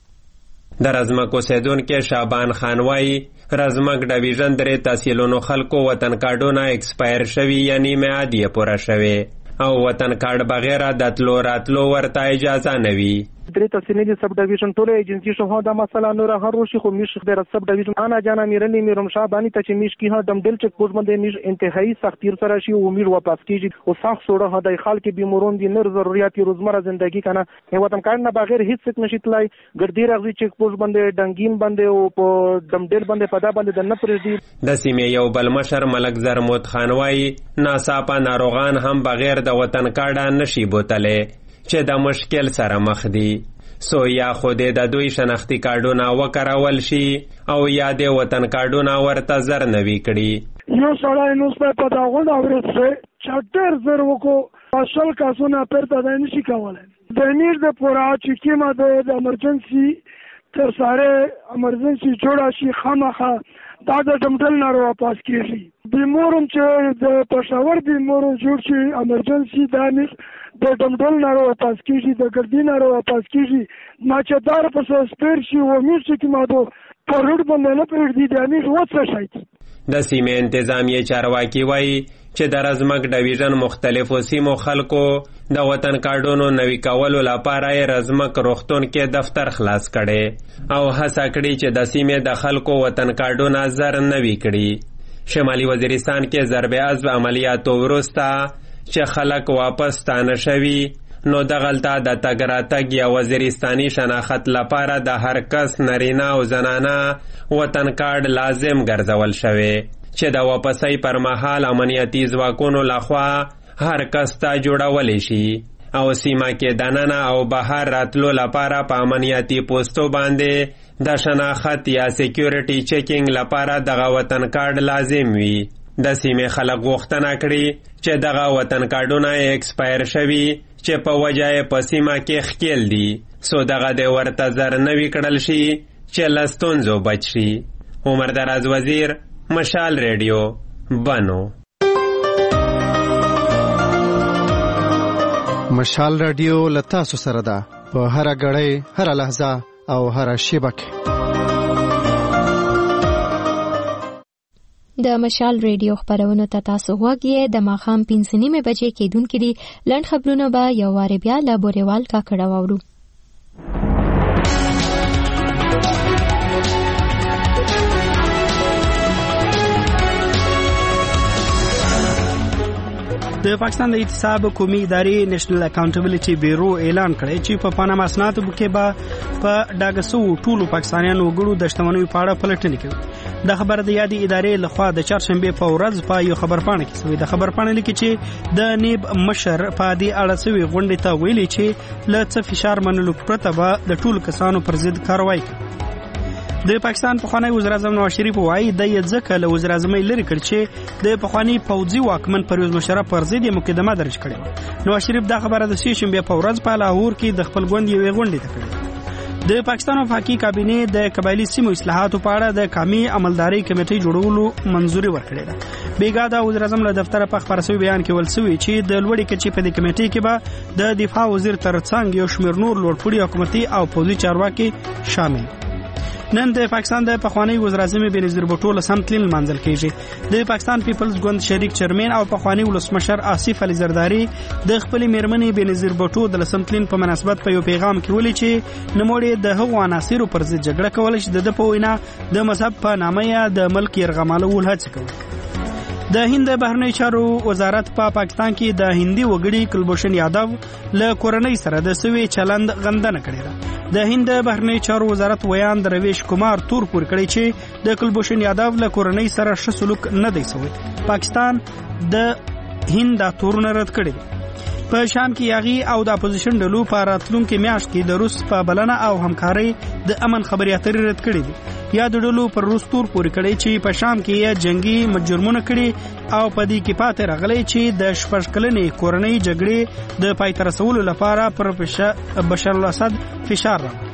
د رزمک اوسیدونکو شعبان خان وایي رزمک ډیویژن درې تحصیلونو خلکو وطن کارډونه ایکسپایر شوي یعنی میعاد یې پوره شوی او وطن کارډ بغیر د تلو راتلو ورته اجازه نه وي. درې تحصیلي سب ډیویژن ټول ایجنسی شو دا مسله نور هر روشي خو میش د سب ډیویژن انا جانا میرنی میرم شابانی ته چې میش کی ها دم دل چک پوز باندې میش انتهایی سختیر سره شي او میر واپس کیږي او سخت سوړه هداي خال کې بیمارون دي نر ضرورت روزمره زندگی کنه هی وطن کارډ نه بغیر هیڅ څه نشي تلای ګردی راغلي چک پوز باندې ډنګین باندې او په دم دل باندې پدا باندې د نپر دي. د سیمې یو بل مشر ملک زرموت خان وایي ناڅاپه ناروغان هم بغیر د وطن کارډ نشي بوتله چې د مشکل سره مخ دي. سو یا خود د دوی شناختی کارډونه وکړول شي او یا د وطن کارډونه ورته زر نوي کړي. یو سړی نو په داغونه ورسره چټر زر وکړو اصل کاسونه پرته د نشي کولای. د نیر د پورا چې کیما د امرجنسي تر ساره امرجنسي جوړه شي خامخه دا د ډمډل نه واپس کیږي. بیمورم چې د پښاور بیمورم جوړ شي امرجنسي دانش د ډمډل نه واپس کیږي د ګردین نه واپس کیږي ما چې دار په سپیر شي و میش چې ما دو په روډ باندې نه پرېږدي د امیر وڅ شي. د سیمې انتظامیه چارواکي وایي چې د رزمک ډیویژن مختلفو سیمو خلکو د وطن کارډونو نوي کولو لپاره یې رزمک روغتون کې دفتر خلاص کړي او هڅه کړې چې د سیمې د خلکو وطن کارډونه زر نوي کړي. شمالي وزیرستان کې ضرب عضو عملیاتو وروسته چې خلک واپس ستانه شوي نو دغلته د تګ راتګ یا وزیرستاني شناخت لپاره د هر کس نرینه او زنانه وطن کارډ لازم ګرځول شوی چې د واپسۍ پر مهال امنیتي ځواکونو لخوا هر کس ته جوړولی شي او سیمه کې دننه او بهر راتلو لپاره په امنیتي پوستو باندې د شناخت یا سیکیورټي چیکینګ لپاره دغه وطن کارډ لازم وي. د سیمې خلک غوښتنه کړي چې دغه وطن کارډونه ایکسپایر شوي چې په وجه یې په سیمه کې ښکیل دي سو دغه د ورته زر نوي کړل شي چې له ستونزو بچ شي. عمر دراز وزیر مشال ریډیو بنو. مشال ریډیو لتاسو سره ده په هر غړې هر لحظه او هر شیبه کې. د مشال ریډیو خبرونو ته تاسو غوږی. د ماخام 5:30 بجې کېدونکې دي. لنډ خبرونه به یو واره بیا له بورېوال کاکړه واورو. د پاکستان د احتساب قومي ادارې نېشنل اکاونټیبلټي بیورو اعلان کړی چې په پاناما اسنادو کې به په ډاګسو ټولو پاکستانیانو وګړو د شتمنیو په اړه پلټنې کوي. د خبر د یادې ادارې لخوا د چهارشنبه په ورځ په یو خبرپاڼه کې شوی. د خبرپاڼه لیکي چې د نیب مشر په دې اړه سوي غونډې ته ویلي چې له څه فشار منلو پرته به د ټولو کسانو پر ضد کاروایی کوي. د پاکستان پخوانی وزیر اعظم نواز شریف وایي د ځکه له وزیر اعظم لري کړ چې د پخوانی پوځي واکمن پرویز مشرف پر ضد مقدمه درج کړې. نواز شریف دا خبره د شنبه په ورځ په لاهور کې د خپل ګوند یوې غونډې ته کړې. د پاکستان وفاقي کابینې د قبایلی سیمو اصلاحاتو په اړه د قومي عملداري کمیټې جوړولو منځوري ورکړې ده. بیګا د وزیر اعظم له دفتر په خبر شوی بیان کې ولسوي چې د لوړې کچې په دې کمیټې کې به د دفاع وزیر ترڅنګ یو شمېر نور لوړپوړي حکومتي او پوځي چارواکي شامل. نن د پاکستان د پخوانی وزیر اعظم بېنظیر بوټو له سمتلین منځل کېږي. د پاکستان پیپلز ګوند شریک چیرمن او پخوانی ولسمشر آصف علي زرداری د خپل میرمنې بېنظیر بوټو د سمتلین په مناسبت په یو پیغام کې ویلي چې نموړي د هغو عناصرو پر ضد جګړه کول چې د په وینا د مذهب په نامه یا د ملک یرغمالو هڅه کوي. د هند بهرنی چارو وزارت په پاکستان کې د هندي وګړي کلبوشن یادو له کورنۍ سره د سوي چلند غندنه کړې ده. د هند بهرنی چارو وزارت ویان درویش کمار تور پور کړی چې د کلبوشن یادو له کورنۍ سره ښه سلوک نه دی شوی. پاکستان د هند دا تورونه رد کړي. په شام کې یاغي او د اپوزیشن ډلو په راتلونکو میاشت کې د روس په بلنه او همکاري د امن خبري اترې رد کړي دي. یا د ډلو پر روس تور پورې کړي چې په شام کې یې جنگي مجرمونه کړي او په دې کې پاتې راغلي چې د شپږ کلنې کورنۍ جګړې د پای ته رسولو لپاره پر بشار الاسد فشار راوړي.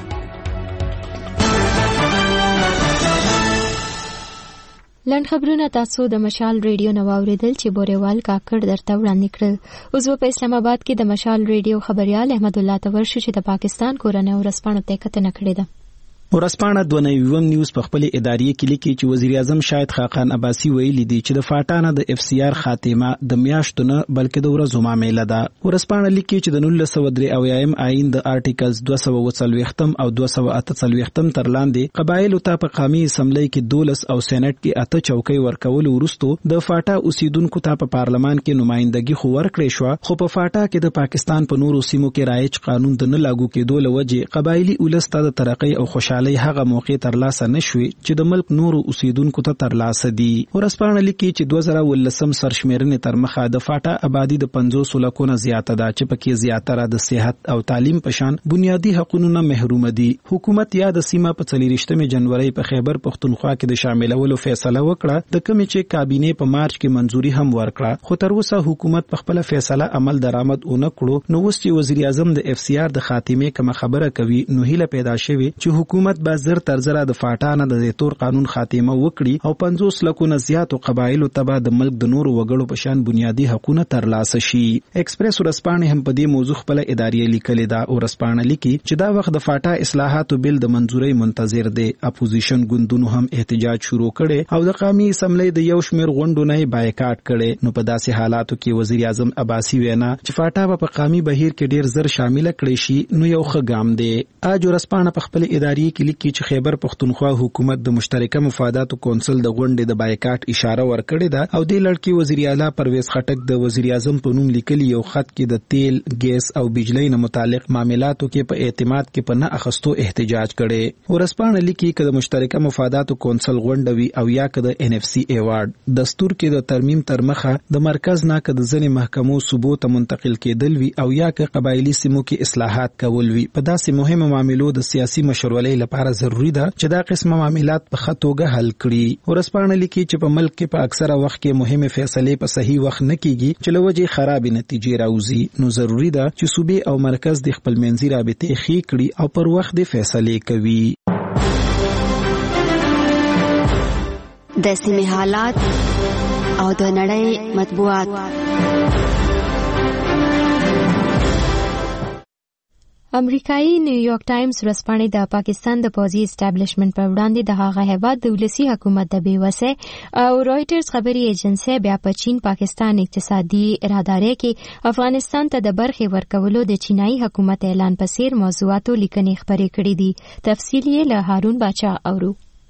لنډ خبرونه تاسو د مشال ریډیو نو اوریدل چې بورېوال کاکړ درته وړاندې کړل. اوس په اسلام آباد کې د مشال ریډیو خبريال احمد الله تورشي چې د پاکستان کورنۍ ورسپانو ته کتنه کړې ده. ورسپانه 29 نیوز په خپل ادارې کې لیکي چې وزیر اعظم شاهد خاقان عباسی ویلي دی چې د فاټانه د اف سی آر خاتمه د میاشتو نه بلکې د ورځو معاملې ده. ورسپانه لیکي چې د 1903 آئین د آرټیکلز 240 او 248 تر لاندې قبایلو ته په قومي اسمبلی کې 12 او سېنات کې 8 چوکۍ ورکول ورستو د فاټا اوسیدونکو ته په پارلمان کې نمائندګي خو ورکړې شو. خو په فاټا کې د پاکستان په نورو سیمو کې رایج قانون د نه لاګو کېدو لوجه قبایلی ولسته د ترقۍ او خوشحالي هغه موقع ترلاسه نشوي چې د ملک نورو اوسیدونکو ته ترلاسه دي. ورسپانه لیکي چې 2019 سرشمیرنې تر مخه د فاټا آبادی د 50 لکونه زیاته ده چې پکې زیاتره د صحت او تعلیم په شان بنیادی حقوقو نه محروم دي. حکومت یا د سیمه په 24 جنوري په خیبر پختونخوا کې د شاملولو فیصله وکړه د کوم چې کابینه په مارچ کې منځوري هم ورکړه. خو تر اوسه حکومت په خپل فیصله عمل درآمد اونې کړو. نو اوس چې وزیر اعظم د اف سی آر د خاتمه کوم خبره کوي نو هیله پیدا شوه چې حکومت به زر تر زره د فاټانه د تور قانون خاتمه وکړي او 50 لکونه زیاتو قبایلو ته د ملک د نورو وګړو په شان بنیادی حقوقونه ترلاسه شي. ایکسپریس ورسپانه هم په دې موضوع خپل ادارې لیکلې ده. ورسپانه لیکي چې دا وخت د فاټا اصلاحاتو بل د منځوري منتظر دی. اپوزیشن ګوندونو هم احتجاج شروع کړي او د قومي اسمبلی د یو شمېر غونډو نه بایکاټ کړي. نو په داسې حالاتو کې وزیر اعظم عباسی وینا چې فاټا په قومي بهیر کې ډیر زر شامل کړي شي نو یو ښه ګام دی. اج ورسپانه په خپل ادارې کې لیکي چې خیبر پختونخوا حکومت د مشترکه مفاداتو کونسل د غونډې د بایکاټ اشاره ورکړې ده او د لړکی وزیر اعلی پرویز خټک د وزیر اعظم په نوم لیکلي یو خط کې د تیل، ګیس او بجلی نه متعلق معاملاتو کې په اعتماد کې په نه اخستو احتجاج کړي. ورسپانه لیکي چې د مشترکه مفاداتو کونسل غونډوي او یا که د ان اف سی ایوارډ دستور کې د ترمیم تر مخه د مرکز نه که د ځینې محکمو صوبو ته منتقل کېدل وي او یا که قبایلی سیمو کې اصلاحات کول وي. په داسې مهمه معاملو د سیاسي مشورولې لپاره ضروری ده چې دا قسمه معاملات په خطوګه حل کړي. ورسپانه لیکي چې په ملک کې په اکثره وخت کې مهمه فیصله په صحیح وخت نه کیږي چې لوجه خراب نتیجې راوځي. نو ضروری ده چې صوبې او مرکز د خپل منځي رابطې ښې کړي او پر وخت د فیصله کوي. د سیمې حالات او د نړۍ مطبوعات. امریکایي نیویارک ټایمز ورځپاڼې د پاکستان د پوځي اسټابلیشمنت په وړاندې د هغه هیواد د ولسي حکومت د بیوسۍ او رائټرز خبري ایجنسي بیا په چین پاکستان اقتصادي راداري کې افغانستان ته د برخې ورکولو د چینایي حکومت اعلان په څیر موضوعاتو لیکنې خبرې کړې دي. تفصیل یې له هارون باچا اورو.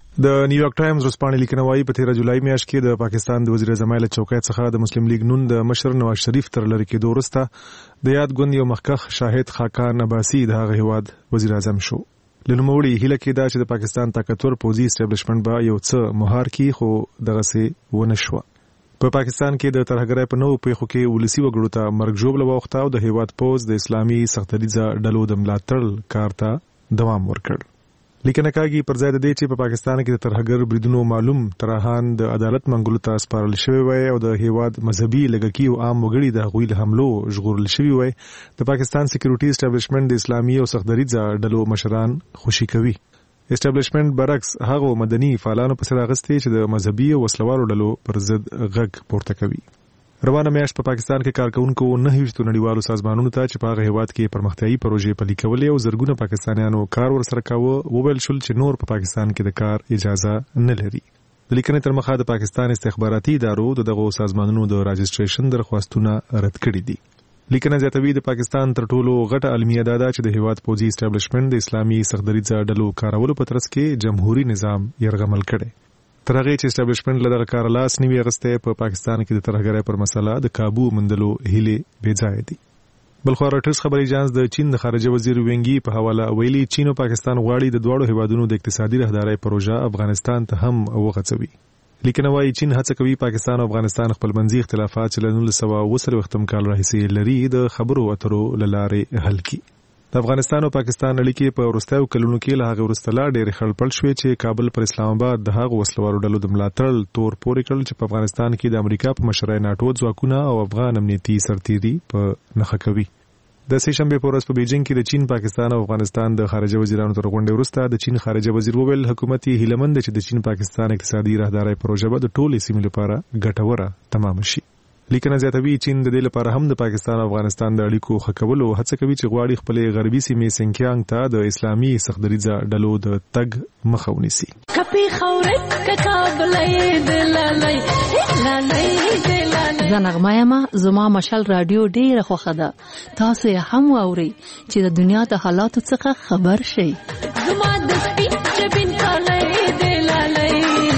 د نیویارک ټایمز ورځپاڼې لیکنه وايي په 13 جولای میاشت کې د پاکستان د وزیر اعظم له چوکۍ څخه د مسلم لیگ نون د مشر نواز شریف تر لری کېدو وروسته د یاد ګوند یو مخکښ شاهد خاقان عباسي د هغه هیواد وزیر اعظم شو. لنوموړي هیله کېده چې د پاکستان طاقتور پوځي اسټابلیشمنت به یو څه مهار کړي، خو دغه څه ونه شوه. په پاکستان کې د ترهګرۍ په نوو پیښو کې ولسی وګړو ته مرګ ژوبله واوښته او د هیواد پوځ د اسلامي سختدریځه ډلو د ملاتړ کار ته دوام ورکړ. لیکنه کاږي پر ځای د دې چې په پاکستان کې د ترهګر بریدونو معلوم ترهان د عدالت منګولو ته سپارل شوی وای او د هیواد مذهبي لږکي او عام وګړي د هغوی له حملو ژغورل شوی وای، د پاکستان سکیورټي اسټابلیشمنت د اسلامي او سختدریځه ډلو مشران خوشي کوي. اسټابلیشمنت برعکس هغه مدني فعالانو په سر اغستې چې د مذهبي او وسلوالو ډلو پر ضد غږ پورته کوي. روانه میاشت په پاکستان کې کارکونکو 9 نړیوالو سازمانونو ته چې په هغه هیواد کې پرمختیایي پروژې پلي کولې او زرګونه پاکستانیانو کار ورسره کاوه وویل شول چې نور په پاکستان کې د کار اجازه نه لري. د لیکنې تر مخه د پاکستان استخباراتي ادارو دغه سازمانونو د راجستریشن درخواستونه رد کړي دي. لیکنه زیاتوي د پاکستان تر ټولو غټه المیه دا ده چې د هیواد پوځي اسټابلیشمنت د اسلامي سختدریځه ډلو کارولو په ترڅ کې جمهوریت نظام یرغمل کړي. تر هغه چې اسټابلیشمنت له دغه کار لاس نیوي اغسته په پاکستان کې د ترهګرۍ پر مسله د کابو مندلو هیله بې ځای دي. بلخو راټرز خبري اژانس د چین د خارجه وزیر وینګي په حواله ویلي چین او پاکستان غواړي د دوه هیوادونو د اقتصادي رهدارۍ پروژه افغانستان ته هم وغځوي. لیکنه وايي چین هڅه کوي پاکستان او افغانستان خپلمنځي اختلافات چې له 1970 کال راهیسې لري د خبرو اترو لارې حل کړي. د افغانستان او پاکستان اړیکې په وروستیو کلونو کې له هغه وروسته لا ډېرې خړپړ شوې چې کابل پر اسلام آباد د هغو وسلوالو ډلو د ملاتړ تور پورې کړل چې په افغانستان کې د امریکا په مشرۍ ناټو ځواکونه او افغان امنیتي سرتیري په نښه کوي. د سې شنبې په ورځ په بیجینګ کې د چین، پاکستان او افغانستان د خارجه وزیرانو تر غونډې وروسته د چین خارجه وزیر وویل حکومت یې هیلهمند چې د چین پاکستان اقتصادي راهدارۍ پروژه به د ټولې سیمې لپاره ګټوره تمام شي. لیکنه زیاتوي چین د دې لپاره هم د پاکستان او افغانستان د اړیکو ښه کولو هڅه کوي چې غواړي خپلې غربي سیمې سنکیانګ ته د اسلامي سختدریځه ډلو د تګ مخه ونیسي. زه نغمه یم، زما مشال رادیو ډیره خوښه ده. تاسو یې هم واورئ چې د دنیا د حالاتو څخه خبر شئ. زما د سپین جبین کالی دی لالی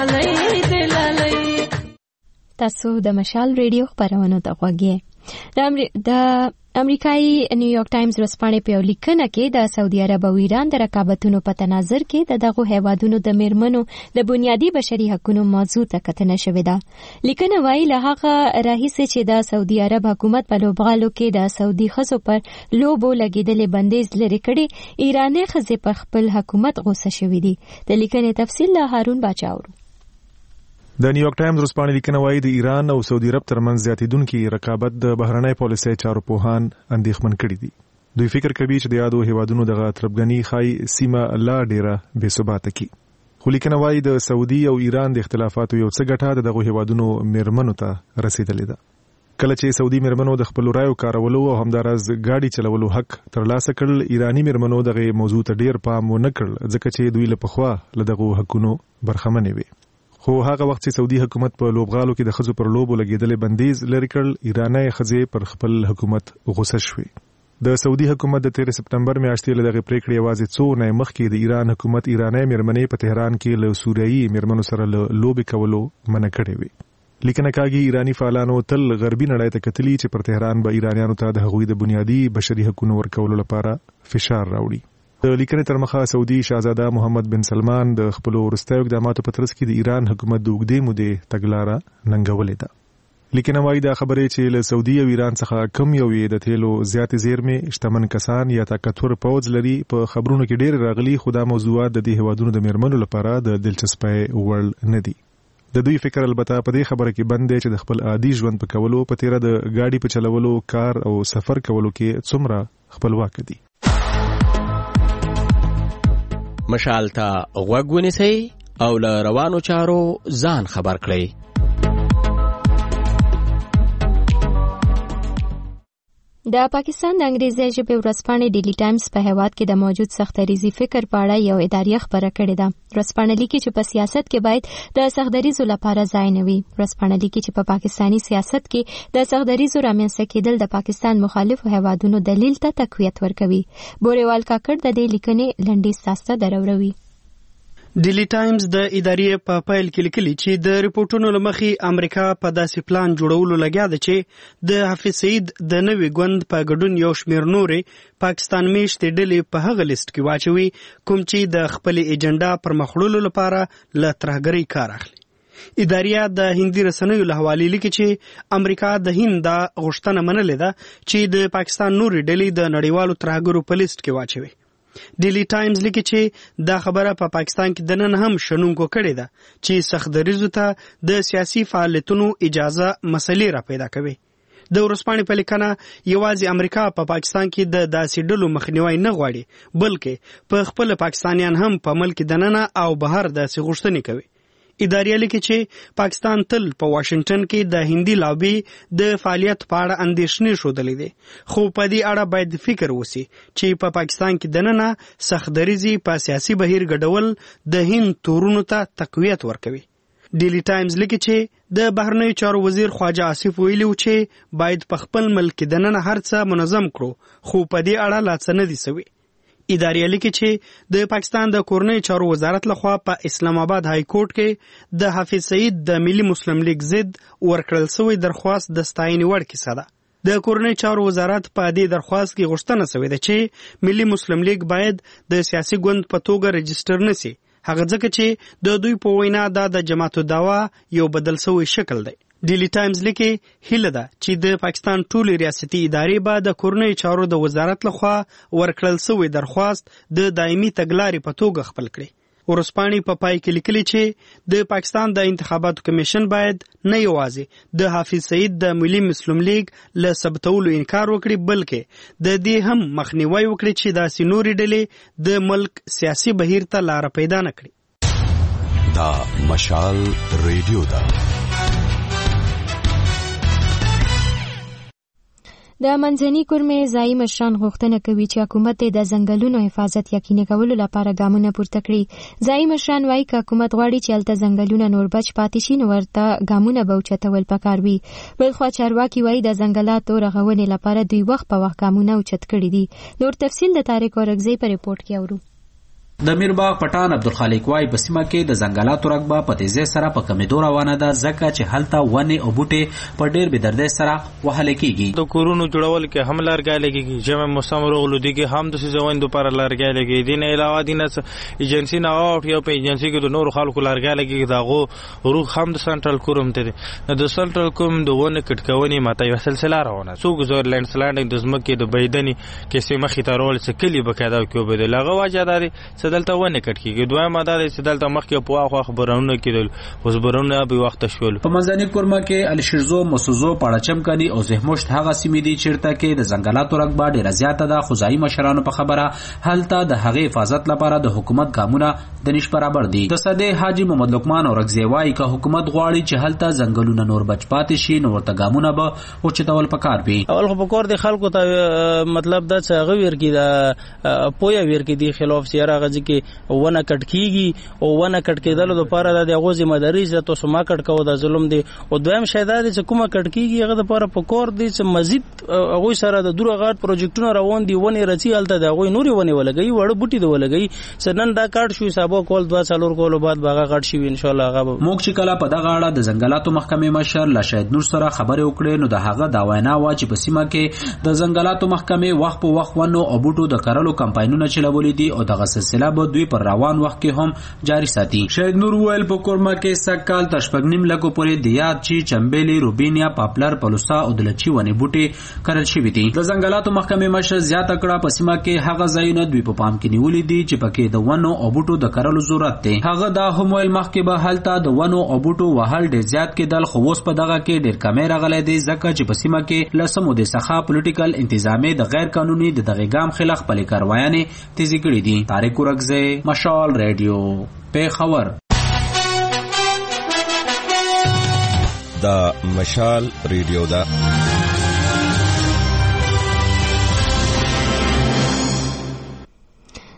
لالی. تاسو د مشال ریډیو خبرونه ته غوږی. د امریکایي نیویارک ټایمز ورځپاڼې په یو لیکنه کې د سعودي عرب او ایران د رقابتونو په تناظر کې د دغو هیوادونو د میرمنو د بنیادي بشري حقوقو موضوع ته کتنه شوې ده. لیکنه وايي له هغه راهیسې چې د سعودي عرب حکومت په لوبغالو کې د سعودي ښځو پر لوبو لګېدلې بندیز لرې کړي، ایراني ښځې پر خپل حکومت غوسه شوې دي. د لیکنې تفصیل له هارون باچا اورو. د نیویارک ټایمز ورځپاڼې لیکنه وايي د ایران او سعودي عرب ترمنځ زیاتېدونکي رقابت د بهرنۍ پالیسۍ چارو پوهان اندېښمن کړي دي. دوی فکر کوي چې د یادو هیوادونو دغه تربګني ښایي سیمه لا ډیره بې ثباته کړي. خو لیکنه وايي د سعودي او ایران د اختلافاتو یو څه ګټه د دغو هیوادونو میرمنو ته رسیدلې ده. کله چې سعودي میرمنو د خپل رایو کارولو او همدارز ګاډي چلولو حق ترلاسه کړل، ایرانی میرمنو دغه موضوع ته ډیر پام ونه کړ ځکه چې دوی له پخوا له دغو حقونو برخمنې وي. خو هغه وخت چې سعودي حکومت په لوبغالو کې د ښځو پر لوبو لګېدلې بندیز لرې کړل، ایرانی ښځې پر خپل حکومت غوسه شوې. د سعودي حکومت د 13 سپتمبر میاشتې له دغه پریکړې یوازې څو نه مخکې د ایران حکومت ایرانی میرمنې په تهران کې له سوریایي میرمنو سره له لوبې کولو منع کړې وي. لیکنه کاږي ایرانی فعالانو تل غربي نړۍ ته کتلي چې پر تهران به ایرانیانو ته د هغوی د بنیادي بشري حقوقو ورکولو لپاره فشار راوړي. د لیکنې تر مخه سعودي شاهزاده محمد بن سلمان د خپل ورستیو اقداماتو په ترڅ کې د ایران حکومت د اوږدې مودې تګلاره ننګولې ده. لیکنه وايي دا خبرې چې له سعودي او ایران څخه کم یو یې د تیلو زیاتې زیرمې، شتمن کسان یا طاقتور پوځ لري په خبرونو کې ډېر راغلي، خو دا موضوعات د دې هیوادونو د میرمنو لپاره د دلچسپۍ وړ نه دي. د دوی فکر البته په دې خبره کې بند دی چې د خپل عادي ژوند په کولو، په تیره د ګاډي په چلولو، کار او سفر کولو کې څومره خپلواک دي. مشال ته غوږ ونیسئ او له روانو چارو ځان خبر کړئ. د پاکستان د انګریزي ژبې ورځپاڼې ډیلی ټایمز په هیواد کې د موجود سختدریزي فکر په اړه یو اداریه خبره کړې ده. ورځپاڼه لیکي چې په سیاست کې باید د سختدریزو لپاره ځای نه وي. ورځپاڼه لیکي چې په پاکستاني سیاست کې د سختدریزو رامنځته کېدل د پاکستان مخالفو هیوادونو دلیل ته تقویت ورکوي. بوریوال کاکړ د دې لیکنې لنډیز تاسو ته دروروي. ډیلی ټایمز د ادارې په پیل کې لیکلي چې د ریپورتونو له مخې امریکا په داسې پلان جوړولو لګیا ده چې د حافظ سعید د نوي ګوند په ګډون یو شمېر نورې پاکستان میشتې ډلې په هغه لیست کې واچوي کوم چې د خپلې ایجنډا پر مخ وړلو لپاره له ترهګرۍ کار اخلي. ادارې د هندي رسنیو له حوالې لیکي چې امریکا د هند دا غوښتنه منلې ده چې د پاکستان نورې ډلې د نړیوالو ترهګرو په لیست کې واچوي. ډیلی ټایمز لیکي چې دا خبره په پاکستان کې د نن هم شنونکو کړې ده چې سختدریزو ته د سیاسي فعالیتونو اجازه مسلې را پیدا کوي. د ورځپاڼې په لیکنه یوازې امریکا په پاکستان کې د داسې ډلو مخنیوی نه غواړي بلکې په خپل پاکستانیان هم په ملک دننه او بهر داسې غوښتنې کوي. ادارې لیکي چې پاکستان تل په واشنگټن کې د هندي لابي د فعالیت په اړه اندېښنې ښودلې دي خو په دې اړه باید فکر وشي چې په پاکستان کې دننه سختدریزي په سیاسي بهیر ګډول د هند تورونو ته تقویت ورکوي. ډیلی ټایمز لیکي چې د بهرنیو چارو وزیر خواجه آصف ویلي و چې باید په خپل ملک دننه هر څه منظم کړو خو په دې اړه لا څه نه دي سوي. ادارې لیکي چې د پاکستان د کورنۍ چارو وزارت لخوا په اسلام آباد های کورټ کې د حافظ سعید د ملي مسلم لیگ ضد ورکړل شوی درخواست د ستاینې وړ کیسه ده. د کورنۍ چارو وزارت په دې درخواست کې غوښتنه شوې ده چې ملي مسلم لیگ باید د سیاسي ګوند په توګه رجسټر نشي هغه ځکه چې د دوی په وینا دا د جماعت الدعوا یو بدل شوی شکل دی. ډیلی ټایمز لیکي هیله ده چې د پاکستان ټولې ریاستي ادارې به د کورنۍ چارو د وزارت لخوا ورکړل شوی درخواست د دایمي تګلارې په توګه خپل کړي. ورځپاڼې په پای کې لیکلي چې د پاکستان د انتخاباتو کمیشن باید نه یوازې د حافظ سعید د ملي مسلم لیگ له ثبتولو انکار وکړي بلکې د دې هم مخنیوی وکړي چې داسې نورې ډلې د ملک سیاسي بهیر ته لار پیدا نه کړي. دا مشال ریډیو ده. د منځني کورمې ځایي مشران غوښتنه کوي چې حکومت د ځنګلونو حفاظت یقیني کولو لپاره ګامونه پورته کړي. ځایي مشران وایي چې حکومت غواړي چې هلته ځنګلونه نور بچ پاتې شي نو ورته ګامونه به اوچتول پکار وي. بلخوا چارواکي وایي د ځنګلاتو رغونې لپاره دوی وخت په وخت ګامونه اوچت کړي دي. نور تفصیل د طارق اورکزی په ریپورت کې اورو. د میرباغ پټان عبدالخالق وای په سیمه کې د ځنګلاتو رقبه په تیزی سره په کمیدو روانه ده ځکه چې هلته ونې او بوټي په ډیر بېدردۍ سره وهل کېږي. د کورونو جوړول کې هم لرګی لګېږي ژمی موسم راغلو دیږي هم د ځویندو لپاره لرګی لګېږي. دې نه علاوه دې نه ایجنسي نه او په ایجنسي کې د نورو خلکو لرګی لګېږي د هغو روح هم د سنټرل کوروم ته دی. د سنټرل کوروم د ونې کټکونې ماته یوه سلسله روانه څوک زور لینډسلاینډ د ځمکې د بیدنې کیسې مخې ته رول څه کلي بقاعده کې وبدل هغه وجه دا دی چې دلته ونې کټ کېږي. دویمه دا دی چې دلته مخکې په واخوا خبرونه کېدل اوس خبرونه به وخته شول. په منځني کورمه کې الشرزو مسوزو پاړچم کني او زهمشت هغه سیمې دي چیرته کې د ځنګلاتو رقبه ډیره زیاته ده خو ځایي مشرانو په خبره هلته د هغې حفاظت لپاره د حکومت ګامونه د نش برابر دي. د صدې حاجی محمد لقمان اورکزی وایي که حکومت غواړي چې هلته ځنګلونه نور بچ پاتې شي نو ورته ګامونه به اوچتول پکار وي. اول خو پکور د خلکو ته مطلب دا چې هغه ورکی دا پویا ورکی دی خلاف سیاره غږی کې ونه کټ کیږي او ونه کټ کېدل د پاره د هغه ذمہ داری چې تاسو ما کټ کوو د ظلم دی. او دویم شاید دا چې کومه کټ کیږي هغه د پاره پکور دی چې مزید هغه سره د دوه غاټ پروجیکټونه روان دي ونه رچی الته د هغه نوري ونه ولګي وړ بوټي دی ولګي سنن دا کارت شو حسابو کول 2 سالور کولو بعد باغه غټ شي ان شاء الله هغه موږ چې کله په دغه اړه د ځنګلاتو محکمې مشر لا شاهد نور سره خبرې وکړې نو د هغه دا وینا وا چې په سیمه کې د ځنګلاتو محکمې وخت په وخت ونو او بوټو د کارلو کمپاینونه چلولې دي او دغه سلسله به دوی پر روان وخت کې هم جاری ساتي. شاهد نور ویل په کورمه کې سکال تشپګنیم لکو پورې دیات چی چمبېلی روبینیا پاپلر پلوسا او دلچی ونې بوټي کرل شوي دي. د ځنګلاتو محکمې مشر زیاته کړه په سیمه کې هغه ځایونه دوی په پام کې نیولې دي چې پکې د ونو او بوټو د کرلو ضرورت دی. هغه دا هم ویل مخکې به هلته د ونو او بوټو وهل ډېر زیات کېدل خو اوس په دغه کې ډېر کمی راغلی دی ځکه چې په سیمه کې له سمو د څخه پولیټیکل انتظامي د غیر قانوني د دغه ګام خلاف خپلې کاروایانې تیزې کړي دي. طارق اورکزی مشال ریډیو پیښور. دا مشال ریډیو دا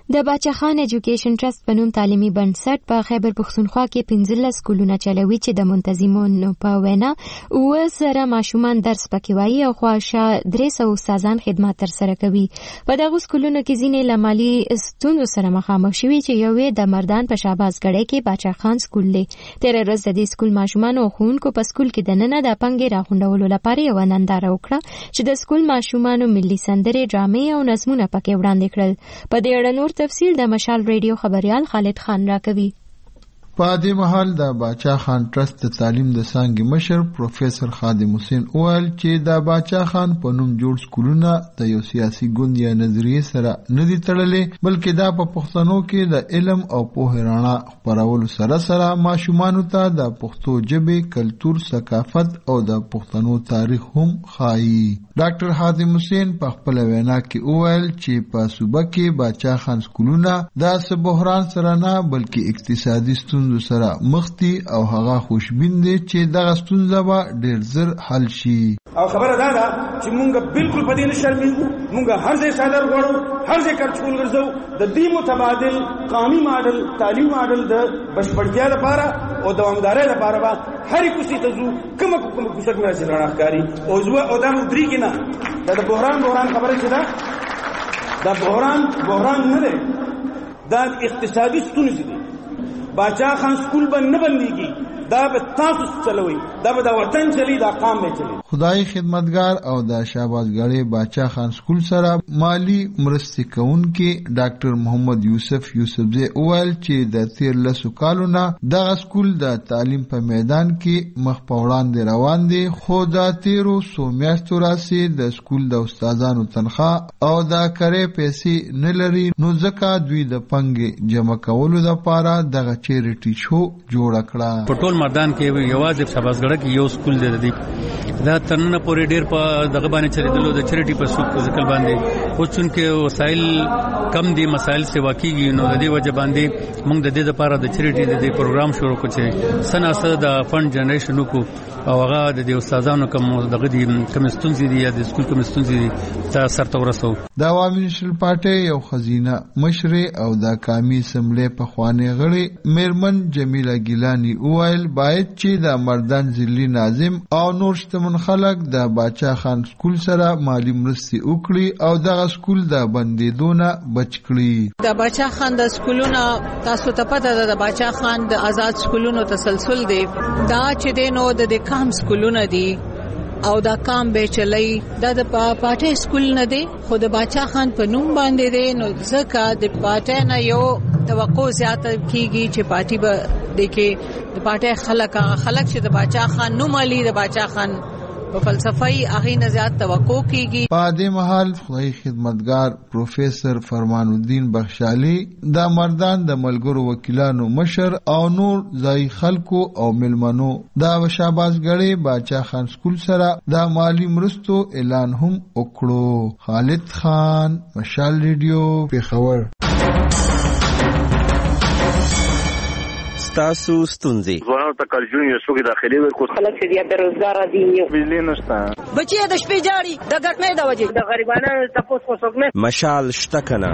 د باچا خان ایجوکیشن ټرست په نوم تعلیمي بنسټ په خیبر پښتونخوا کې 15 سکولونه چلوي چې د منتظمونو په وینا 1000 ماشومان درس پکې وایي او خواشه 300 استادان خدمات ترسره کوي. په دغه سکولونو کې ځینې له مالي ستونزو سره مخامخ شوي چې یوې د مردان په شهبازګړۍ کې باچا خان سکول دی. تېره ورځ د دې سکول ماشومان او ښوونکو په سکول کې دننه د پنګې راغونډولو لپاره یوه ننداره وکړه چې د سکول ماشومانو ملي سندرې، ډرامې او نظمونه پکې وړاندې کړل. په دې اړه نور تفصیل د مشال ریډیو خبريال خالد خان راکوي. په دې مهال د باچا خان ټرست د تعلیم د څانګې مشر پروفیسور خادم حسین وویل چې د باچا خان په نوم جوړ سکولونه د یو سیاسي ګوند یا نظریې سره نه دي تړلې، بلکې دا په پښتنو کې د علم او پوهې رڼا خپرولو سره سره ماشومانو ته د پښتو ژبې، کلتور، ثقافت او د پښتنو تاریخ هم ښایي. ډاکټر خادم حسین په خپل وینا کې وویل چې په صوبه کې باچا خان سکولونه د بحران سره نه بلکې اقتصادي ستونزو سره مخ دي او هغه خوشبین دي چې دغه ستونزه به ډېر زر حل شي. او خبره دا ده چې مونږ بالکل په دې نه شرمېږو، مونږ هر ځای صادر غواړو، هر ځای کارچکول ګرځو د دې متبادل قومي ماډل، تعلیم ماډل د بشپړتیا لپاره او دوامدارۍ لپاره به هرې کوڅې ته ځو، کومه کوڅه کې مې رڼا ښکاري او دا درېږي نه. دا د بحران خبره چې ده دا بحران نه دی، دا اقتصادي ستونزې دي. باچا خان سکول به نه بندېږي، دا به تاسو چلوي، دا به د وطن چلی، دا قام به چلی. خدای خدمتگار او د شهبازګړۍ باچا خان سکول سره مالی مرستې کوونکي ډاکټر محمد یوسفزی وویل چې د 13 کالو نه دغه سکول د تعلیم په میدان کې مخ په وړاندې روان دی، خو د 13 میاشتو راځي د سکول د استادانو تنخواه او د کرې پیسې نه لري، نو ځکه دوی د پنګې جمع کولو لپاره دغه چیریټي شو جوړ کړه. په ټول مردان کې یوازې شهبازګړۍ کې یو سکول دی دا تننه پورې ډیر په دغه باندې چریدلو د چریټي په ذکر باندې خو چونکې وسایل کم دي، مسایل سیوا کیږي، نو د دې وجه باندې موږ د دې لپاره د چریټي د پروګرام شروع کړ چې سناسه د فند جنریشن وکړو او هغه د استادانو کوم دغه دي کوم ستونزې دي یا د سکول کوم ستونزې دي تر سرته ورسو. د عوامي نېشنل پارټي یو خزینه مشر او د قومي اسمبلی په خوانې غړي میرمن جمیله ګیلانی وویل باید چې د مردان ضلعي ناظم او نور شتمن خلک د باچا خان سکول سره مالی مرستې وکړي او دغه سکول د بندېدو نه بچ کړي. د باچا خان د سکولونو تاسو ته پته ده، د باچا خان د آزاد سکولونو تسلسل دی، دا چې دی نو د کام سکولونه دي او دا کام به چلی، دا د پاټي سکول نه دی خو د باچا خان په نوم باندې دی، نو ځکه د پاټي نه یو توقع زیات کیږي چې پاټي به دکې د پاټي خلک چې د باچا خان نوم علي د باچا خان په فلسفي هغه نه زیات توقع کیږي. په دې مهال خدای خدمتگار پروفیسور فرمان الدین بخشالي د مردان د ملګرو وکیلانو مشر او نور ځای خلکو او ملمنو د شهبازګړۍ باچا خان سکول سره د مالی مرستو اعلان هم وکړو. خالد خان، مشال ریډیو، پیښور. تاسو ستونزې ځوانانو ته کالجون یو څوک داخلي ورکو، خلک چې بیا بیروزګار دي، بجلی نشته، بچي د شپې جاړي د ګټنې د وجې د غریبانو تاسو خو څوک نه. مشال شته کنه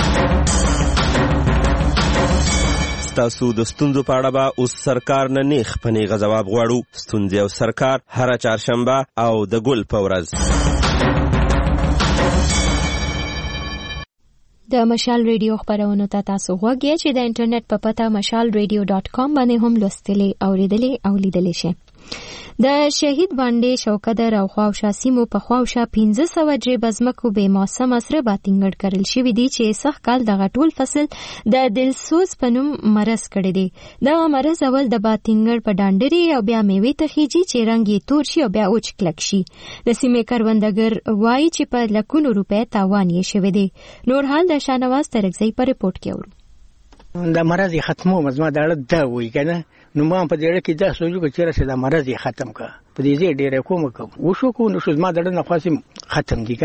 تاسو د ستونزو په اړه به اوس سرکار نه نیغ په نیغه ځواب غواړو. ستونزې او سرکار هره چهارشنبه او د ګل په ورځ. د مشال ریډیو خبرونو ته تاسو غوږی چې د انټرنیټ په پته mashalradio.com باندې هم لوستلی، اوریدلی او لیدلی شئ. د شهید باندې شوکدر او خواوشا سیمو په خواوشا 1500 جریب ځمکو بې موسمه سره باتینګړ کړل شوي دي چې سخت کال دغه ټول فصل د دلسوز په نوم مرض کړی دی. دغه مرض اول د باتینګړ په ډانډري او بیا میوې ته خیجي چې رنګ یې تور شي او بیا اوچ کلک شي. د سیمې کروندګر وایي چې په لکونو روپۍ تاوان یې شوی دی. نور حال د شاهنواز ترکزی په رپورټ کې اورو. د مرض یې ختمو مزما دا د وی کنه نو ما په دې کې دا سوچو چې راشه د مرض یې ختم کا په دې ډېر کوم کو وشو کو نو شو ما دړه نفاسم ختم دي کنه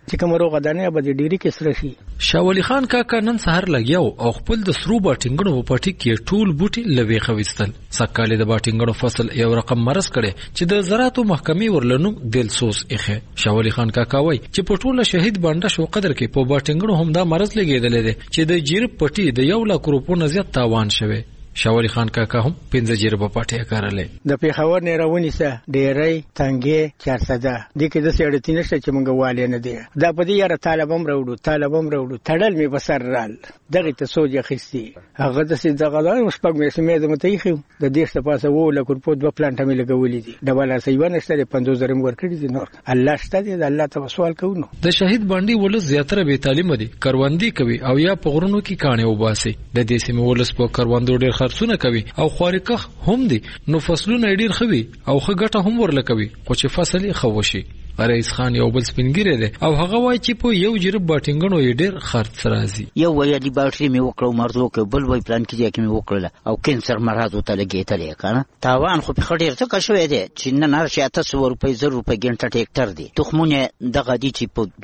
چې کوم روغه دانه به د ډيري کې سره شي. شاه ولی خان کاکا نن سحر لګیاو او خپل د سرو باټینګونو په پټي کې ټول بوټي لوي خويستل. سکهاله د باټینګونو فصل یو رقم مرز کړي چې د زراعتو محکمې ورلنو دلسوس اخه. شاه ولی خان کاکا وای چې په ټوله شهید باندې شو قدر کې په باټینګونو هم دا مرز لګیدل دي چې د جیرب پټي د 1 لک روپو نه زیات تاوان شوه. شاه ولی خان کاکا هم 15 جیربه پټه کارلې. د پیښور نه راونی سه ډېرې تنګې 400 د کې د سړی نشته چې مونږ والي نه دی. دا په دې یاره طالبم راوړو تړل می بسر رال دغه ته سوجه خستی هغه د سې دغه لا مشپګ مې سمې د متېخو د دې څخه پاسه وو لکه په دوه پلانټ مې لګولې دي د بل سیوان نشته 50,000 ورکړي دي. نور الله شته دې الله ته سوال کوو. د شهید باندې ولس زیاتره به تعلیم دي کروندې کوي او یا په غرونو کې کانه وباسي. د دې سیمه ولس په کروندو ډېر خرڅونه کوي او خوارکخ هم دي نو فصلونه ډیر خوي او خه ګټه هم ورلکوي خو چې فصل یې خوشي. رئیس خان یو بل سپینګری دی او هغه وای چې په یو جرب باټینګونو یې ډیر خرڅ راځي. یو وای دی باټری می وکړو مرزو کې بل وای پلان کې دی کې می وکړل او کینسر مراد ته لګیتلې کنه تاوان خو په خډیر څه کا شوې دی چې نه نار شي 800 روپۍ 0 روپۍ ګنټه ټریکټر دی تخمونه دغه دی چې په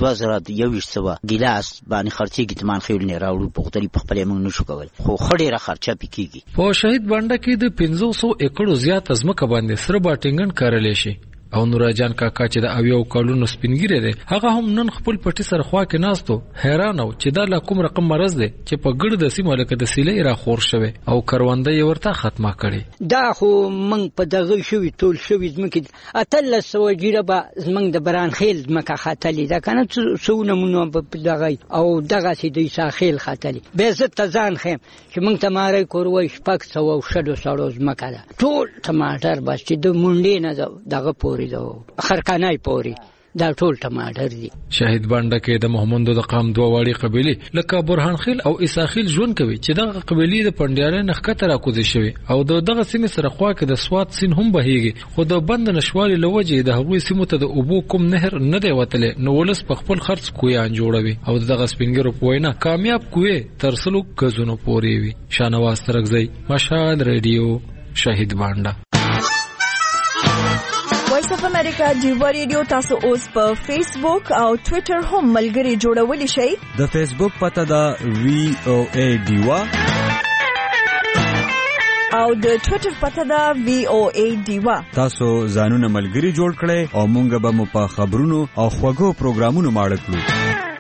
2021 ګلاس باندې خرڅي ګتمان خیل نه راوړو په خپل خپل موږ نشو کول خو خډیره خرچه پکېږي. په شهید باندې کې د 500 ایکړو زیات ازمکه باندې سره باټینګن کارلې شي او نورجان کاکا چې د اویو کالونو سپینګری دی هغه هم نن خپل پټي سره خوا کې ناستو حیران او چې دا لا کوم رقم مرز دی چې په ګړد د سیمه لکه د سیلې را خور شوه او کروندې یې ورته ختمه کړي. دا خو منګ په دغه شوی ټول شوی زمکه اتل سو جیربا زمنګ د بران خیل زمکه خاتلې دا کنه سونه مونږ په دغه او دغه سي د ساحل خاتلې به زه تزان خیم چې منګ تماره کوروي شپک سو او شډو سړو زمکه دا ټول ټماټر بس چې د مونډې نه دغه پوري خرکانای پوري دا ټول ټماټر دي. شهید باندې کې د محمدو د قام دوه واړي قبيله لکه برهان خیل او اساخیل ژوند کوي چې دغه قبيله د پندیاله نخکته راکوزي شوی او دغه سیمه سره خوا کې د سواد سین هم بهيږي خو د بند نشوالي لوجه د هغوی سیمه ته د اوبو کوم نهر نه دی وتلې نو ولس په خپل خرڅ کویان جوړوي او دغه سپینګرو پوینه کامیاب کوی ترسلو غزونو پوري وي. شانواز ترغزي مشال رادیو شهید باندې. وایس اف امریکا دیوا ریډیو تاسو اوس په فیسبوک او ټوئیټر هم ملګري جوړولی شئ. د فیسبوک پته دا VOA دیوا او د ټوئیټر پته دا VOA دیوا. تاسو ځانونه ملګري جوړ کړئ او مونږ به مو په خبرونو او خوږو پروګرامونو ماړه کړو.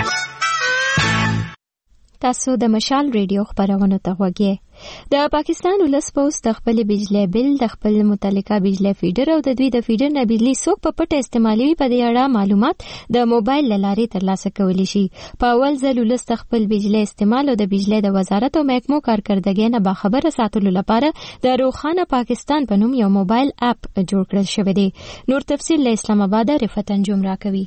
تاسو د مشال ریډیو خبرونه ته وګورئ. د پاکستان ولس پوس د خپل بجلی بل د خپل متعلقه بجلی فیډر او د دوی د فیډر نه بجلی څوک په پټه استعمالوي په دې اړه معلومات د موبایل لارې ترلاسه کولی شي. په اول ځل ولس د خپل بجلی استعمال او د بجلی د وزارت او محکمو کارکردګۍ نه باخبره ساتلو لپاره د روخانه پاکستان په نوم یو موبایل اپ جوړ کړل شوی دی. نور تفصیل له اسلام آباد رفعت انجم راکوي.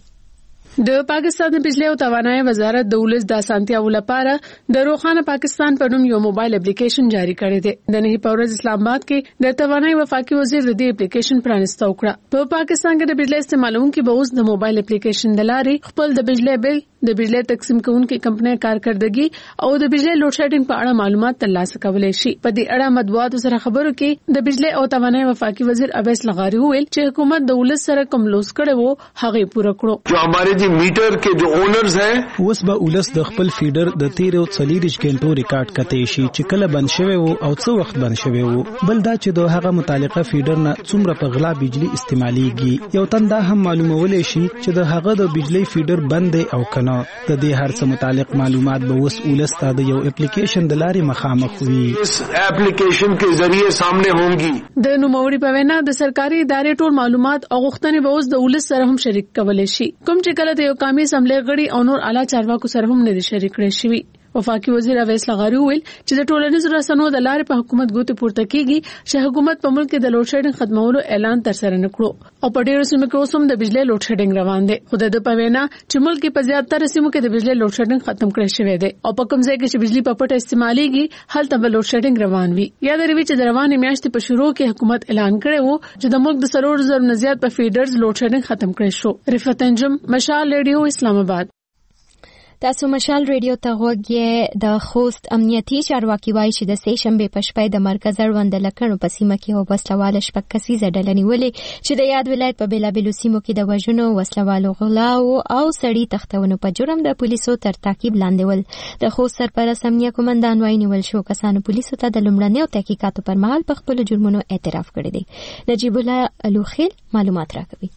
د پاکستان د بجلی او توانایي وزارت د ولس د اسانتیاو لپاره د روخانه پاکستان په نوم یو موبایل اپلیکیشن جاری کړی دی. د نهي پورز اسلام آباد کې د توانایي وفاقي وزیر د دې اپلیکیشن پرانستو کړه. په پاکستان کې د بجلی استعمالونکو به اوس د موبایل اپلیکیشن د لارې خپل د بجلی بل د بجلی تقسیم کوونکو کمپنۍ کارکردګي او د بجلی لوډ شیډینګ په اړه معلومات ترلاسه کولای شي. په دې اړه مطبوعاتو سره خبرو کې د بجلی او توانایي وفاقي وزیر اویس لغاري وویل چې حکومت د ولس سره کوم لوس کړي وو هغه پوره کړو. میټر کې جو اونرز ہیں اوس به ولس د خپل فیډر د 13 او 40 غنټو ریکارډ کته شي چې کله بند شوی وو او څو وخت بند شوی وو. بل دا چې د هغه متعلقه فیډر نه څومره په غلا بجلی استعماليږي. یو تن دا هم معلومولای شي چې د هغه د بجلی فیډر بند او کنه. د دې هر څه متعلق معلومات به اوس ولس ته د یو اپلیکیشن د لارې مخامخ وي. اس اپلیکیشن کے ذریعے سامنے ہوں گی. د نوموړي په وینا د سرکاري ادارې ټول معلومات او غوښتنې به اوس د ولس سره هم شریک کولای شي. کوم چې کله د یو قومي اسمبلی غړي او نور اعلی چارواکو سره هم نه شریک کړي شوی. وفاقي وزیر اویس لغاري ویل چې د ټولنیزو رسنیو د لارې په حکومت ګوتې پورته کیږي چې حکومت په ملک کې د لوډ شیډینګ ختمولو اعلان تر سره نکړو او په ډیرو سیمو کې اوس هم د بجلی لوډ شیډینګ روان دی. خو د په وینا چې ملک کې په زیاتره سیمو کې د بجلی لوډ شیډینګ ختم کړی شوی دی او په کوم ځای کې چې بجلی په پټه استعماليږي هلته به لوډ شیډینګ روان وي. یاد لري چې د روانې میاشتې په شروع کې حکومت اعلان کړی وو چې د ملک د 300,000 نه زیات په فیډرز لوډ شیډینګ ختم کړی شو. رفعت انجم مشال ریډیو اسلام آباد. تاسو مشال ریډیو ته غوږی د خوست امنیتي چارواکي وایي چې د سې شنبې په شپه د مرکز اړوند لکړو په سیمه کې او وسلواله شپږ کسیزه ډله نیولې چې د یاد ولایت په بیلابیلو سیمو کې د وژنو وسلوالو غلاو او سړي تختونو په جرم د پولیسو تر تعقیب لاندې ول. د خوست سرپرست امنیه قومندان وایي نیول شو کسانو پولیسو ته د لومړنیو تحقیقاتو پر مهال په خپلو جرمونو اعتراف کړی دی. نجیب الله الوخیل معلومات راکوي.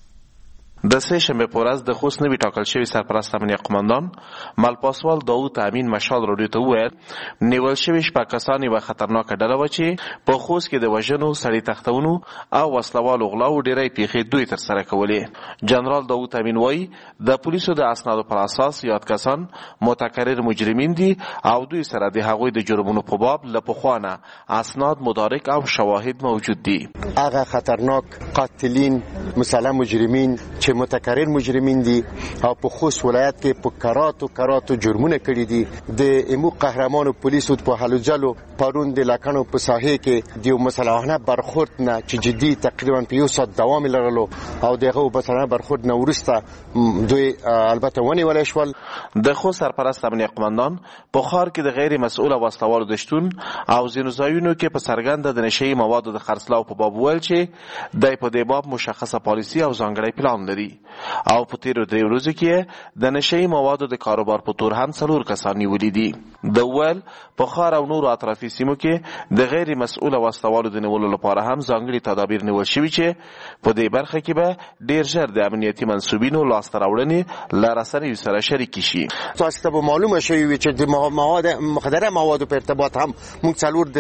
د سه شنبه په ورځ د خوست نوي ټاکل شوی سرپرست امنیه قومندان ملپاسوال داوود امین مشال راډیو ته وویل نیول شوي شپږ کسان یوه خطرناکه ډله وه چې په خوست کې د وژنو سړي تختونو او وسلوالو غلاو ډیری پیښې دوی ترسره کولې. جنرال داوود امین وایي د پولیسو د اسنادو پر اساس یاد کسان متکرر مجرمین دي او دوی سره د هغوی د جرمونو په باب له پخوا نه اسناد مدارک او شواهد موجود دي. هغه خطرناک قاتلین مسلح مجرمین چې متکرر مجرمین دي او په خوست ولایت کې په کراتو جرمونه کړي دي. د امو قهرمانو پولیسو په هلو ځلو پرون د لکڼو په ساحې کې د مسلحانه برخورد نه چې جدي تقریبا په 1 ساعت دوام لرلو او دغه مسلحانه برخورد نه وروسته دوی البته ونیول شول. د خوست سرپرست امنیه قومندان په ښار کې د غیر مسؤل وسلوالو د شتون او ځینو ځایونو کې په څرګنده د نشهیي موادو د خرڅلاو په باب ویل چې دی په دې باب مشخصه پالیسي او ځانګړی پلان لري او په تیرو 3 ورځو کې د نشهیي موادو د کاروبار په تور هم 4 کسان نیولي دي. د ول په ښار او نورو اطرافي سیمو کې د غیر مسؤل وسلوالو د نیولو لپاره هم ځانګړي تدابیر نیول شوي چې په دې برخه کې به ډیر ژر د امنیتي منصوبینو لاسته راوړنې له رسنیو سره شریکې شي. تاسو ته به معلومه شوي وي چې د مواد مخدره موادو په ارتباط هم موږ 4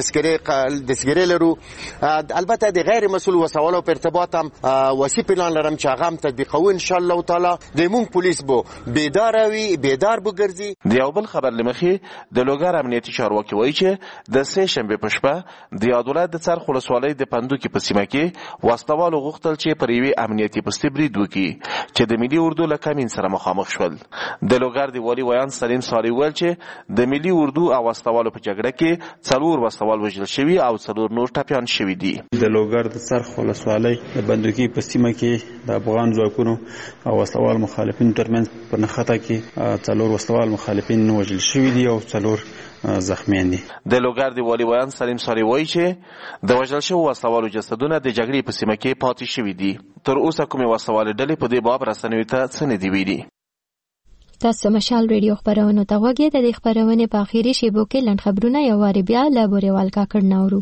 دستګیرې لرو. البته د غیر مسؤل وسلوالو په ارتباط هم وسی پلان لرم چې هغه هم تطبیقوو ان شاء الله تعالی. د مونږ پولیس بو بیدار بو ګرځي. د یو بل خبر لمخې د لوګر امنیتي چارواکي وایي چې د سه شنبې په شپه د یاد ولایت د څرخ ولسوالۍ د پندوکي په سیمه کې وسلوالو غوښتل چې پر یوې امنیتي پستې برید وکړي چې د ملي اردو له کمین سره مخامخ شول. د لوګر د والي ویان سلیم صالح ویل چې د ملي اردو او وسلوالو په جګړه کې 4 وسلوال وژل شوي او 4 نور ټپیان شوي دي. د لوګر د څرخ ولسوالۍ د پندوکي په سیمه کې د افغان ځواکونو او وسلوال مخالفین ترمنځ په نښته کې 4 وسلوال مخالفین وژل شوي دي او 4 زخمیان دي. د لوګر د والي ویان سلیم صالح وایي چې د وژل شوو وسلوالو جسدونه د جګړې په سیمه کې پاتې شوي دي. تر اوسه کومې وسلوالې ډلې په دې باب رسنیو ته څه نه دي ویلي. تاسو مشال ریډیو خبرونه ته غوږی د خبرونه په اخیری شیبو کې لنډ خبرونه یو واری بیا له بوريوال کاکړ نورو.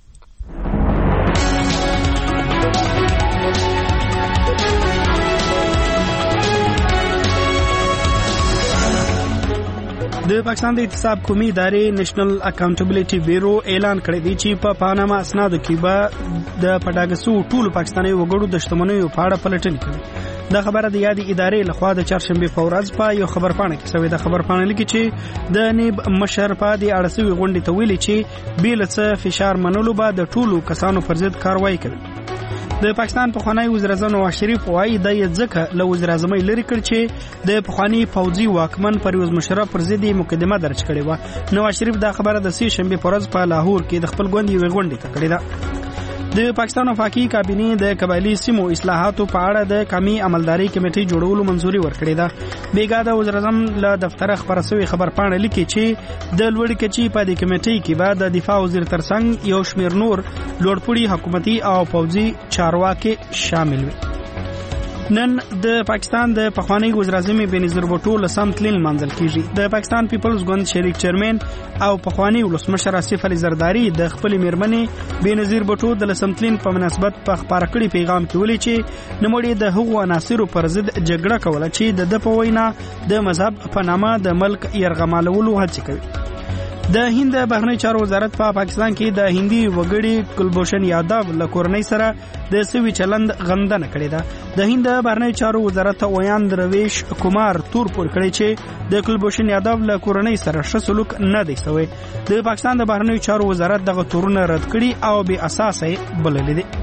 د پاکستان د احتساب قومي ادارې نېشنل اکاونټیبিলিټي بیورو اعلان کړی دی چې په پاناما اسنادو کې به د پټاګسو ټول پاکستاني وګړو د شتمنیو په اړه پلټنه کوي. دا خبره د یادې ادارې لخوا د چهارشنبه په ورځ په یو خبرپاڼه کې شوې. د خبرپاڼه لیکي چې د نیب مشر په دې اړه سوي غونډې ته ویلي چې بیل څه فشار منلو به د ټولو کسانو پر ضد کاروایی کوي. د پاکستان پخوانی وزیر اعظم نواز شریف وایي د ځکه له وزیر اعظم لري کړ چې د پخوانی فوجي واکمن پرویز مشرف پر ضد مقدمه درج کړې و. نواز شریف دا خبره د سه شنبه په ورځ په لاهور کې د خپل ګوند یوې غونډې ته کړې ده. د پاکستان وفاقي کابینې د قبایلی سیمو اصلاحاتو په اړه د قومي عملداري کمیټې جوړولو منځوري ورکړې ده. بیګا د وزیر اعظم له دفتر خبرسوي خبرپاڼه لیکي چې د لوړ کچې په دې کمیټې کې بعد د دفاع وزیر ترڅنګ یو شمیر نور لوړپوړي حکومتي او فوجي چارواکي شامل وي. نن د پاکستان د پخوانی وزیر اعظم بنظیر بوټو له سمت لیل منځل کیږي. د پاکستان پیپلز ګوند شریک چیرمن او پخوانی ولسمشر آصف علي زرداری د خپل میرمنې بنظیر بوټو د سمت لیل په مناسبت په خبر کړي پیغام کې ویلي چې نموړي د هغو عناصرو پر ضد جګړه کوله چې د په وینا د مذهب په نامه د ملک يرغمالولو هڅه کوي. د هند بهرنی چارو وزارت په پاکستان کې د هندي وګړي کلبوشن یادو له کورنۍ سره د سوي چلند غندنه کړې ده. د هند بهرنی چارو وزارت ویان درویش کومار تور پور کړی چې د کلبوشن یادو له کورنۍ سره ښه سلوک نه دی شوی. د پاکستان د بهرنی چارو وزارت دغه تورونه رد کړي او بې اساسه بللي دي.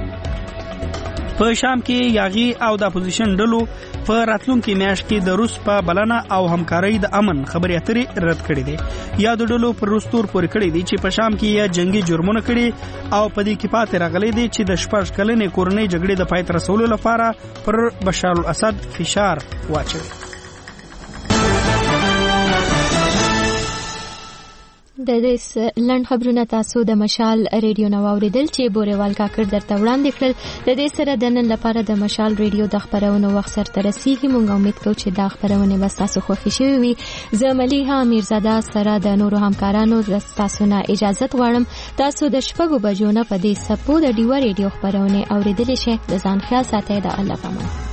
په شام کې یاغي او د اپوزیشن ډلو په راتلونکي میاشت کې د روس په بلنه او همکارۍ د امن خبرې اترې رد کړې دي. یا د ډلو پر روس تور پورې کړې دي چې په شام کې یا جنگي جرمونه کړي او په دې کې پاتې راغلي دي چې د 14 کلنې کورنۍ جګړې د پای ته رسولو لپاره پر بشار الاسد فشار واچوي. د دې لنډ خبرونه تاسو د مشال ریډیو نو اوریدل چې بوريوال کاکړ درته وړاندې کړل. د دې سره د نن لپاره د مشال ریډیو د خبرونو وخت سره رسیدي. موږ امید کوو چې دا خبرونه به تاسو خوښ شي وي. زه مليحه میرزاده سره د نورو همکارانو تاسو نه اجازه غواړم. تاسو د شپږو بجو نه په دې سپو د ډیو ریډیو خبرونه اوریدل شي. د ځان خیال ساتئ. د الله پامان.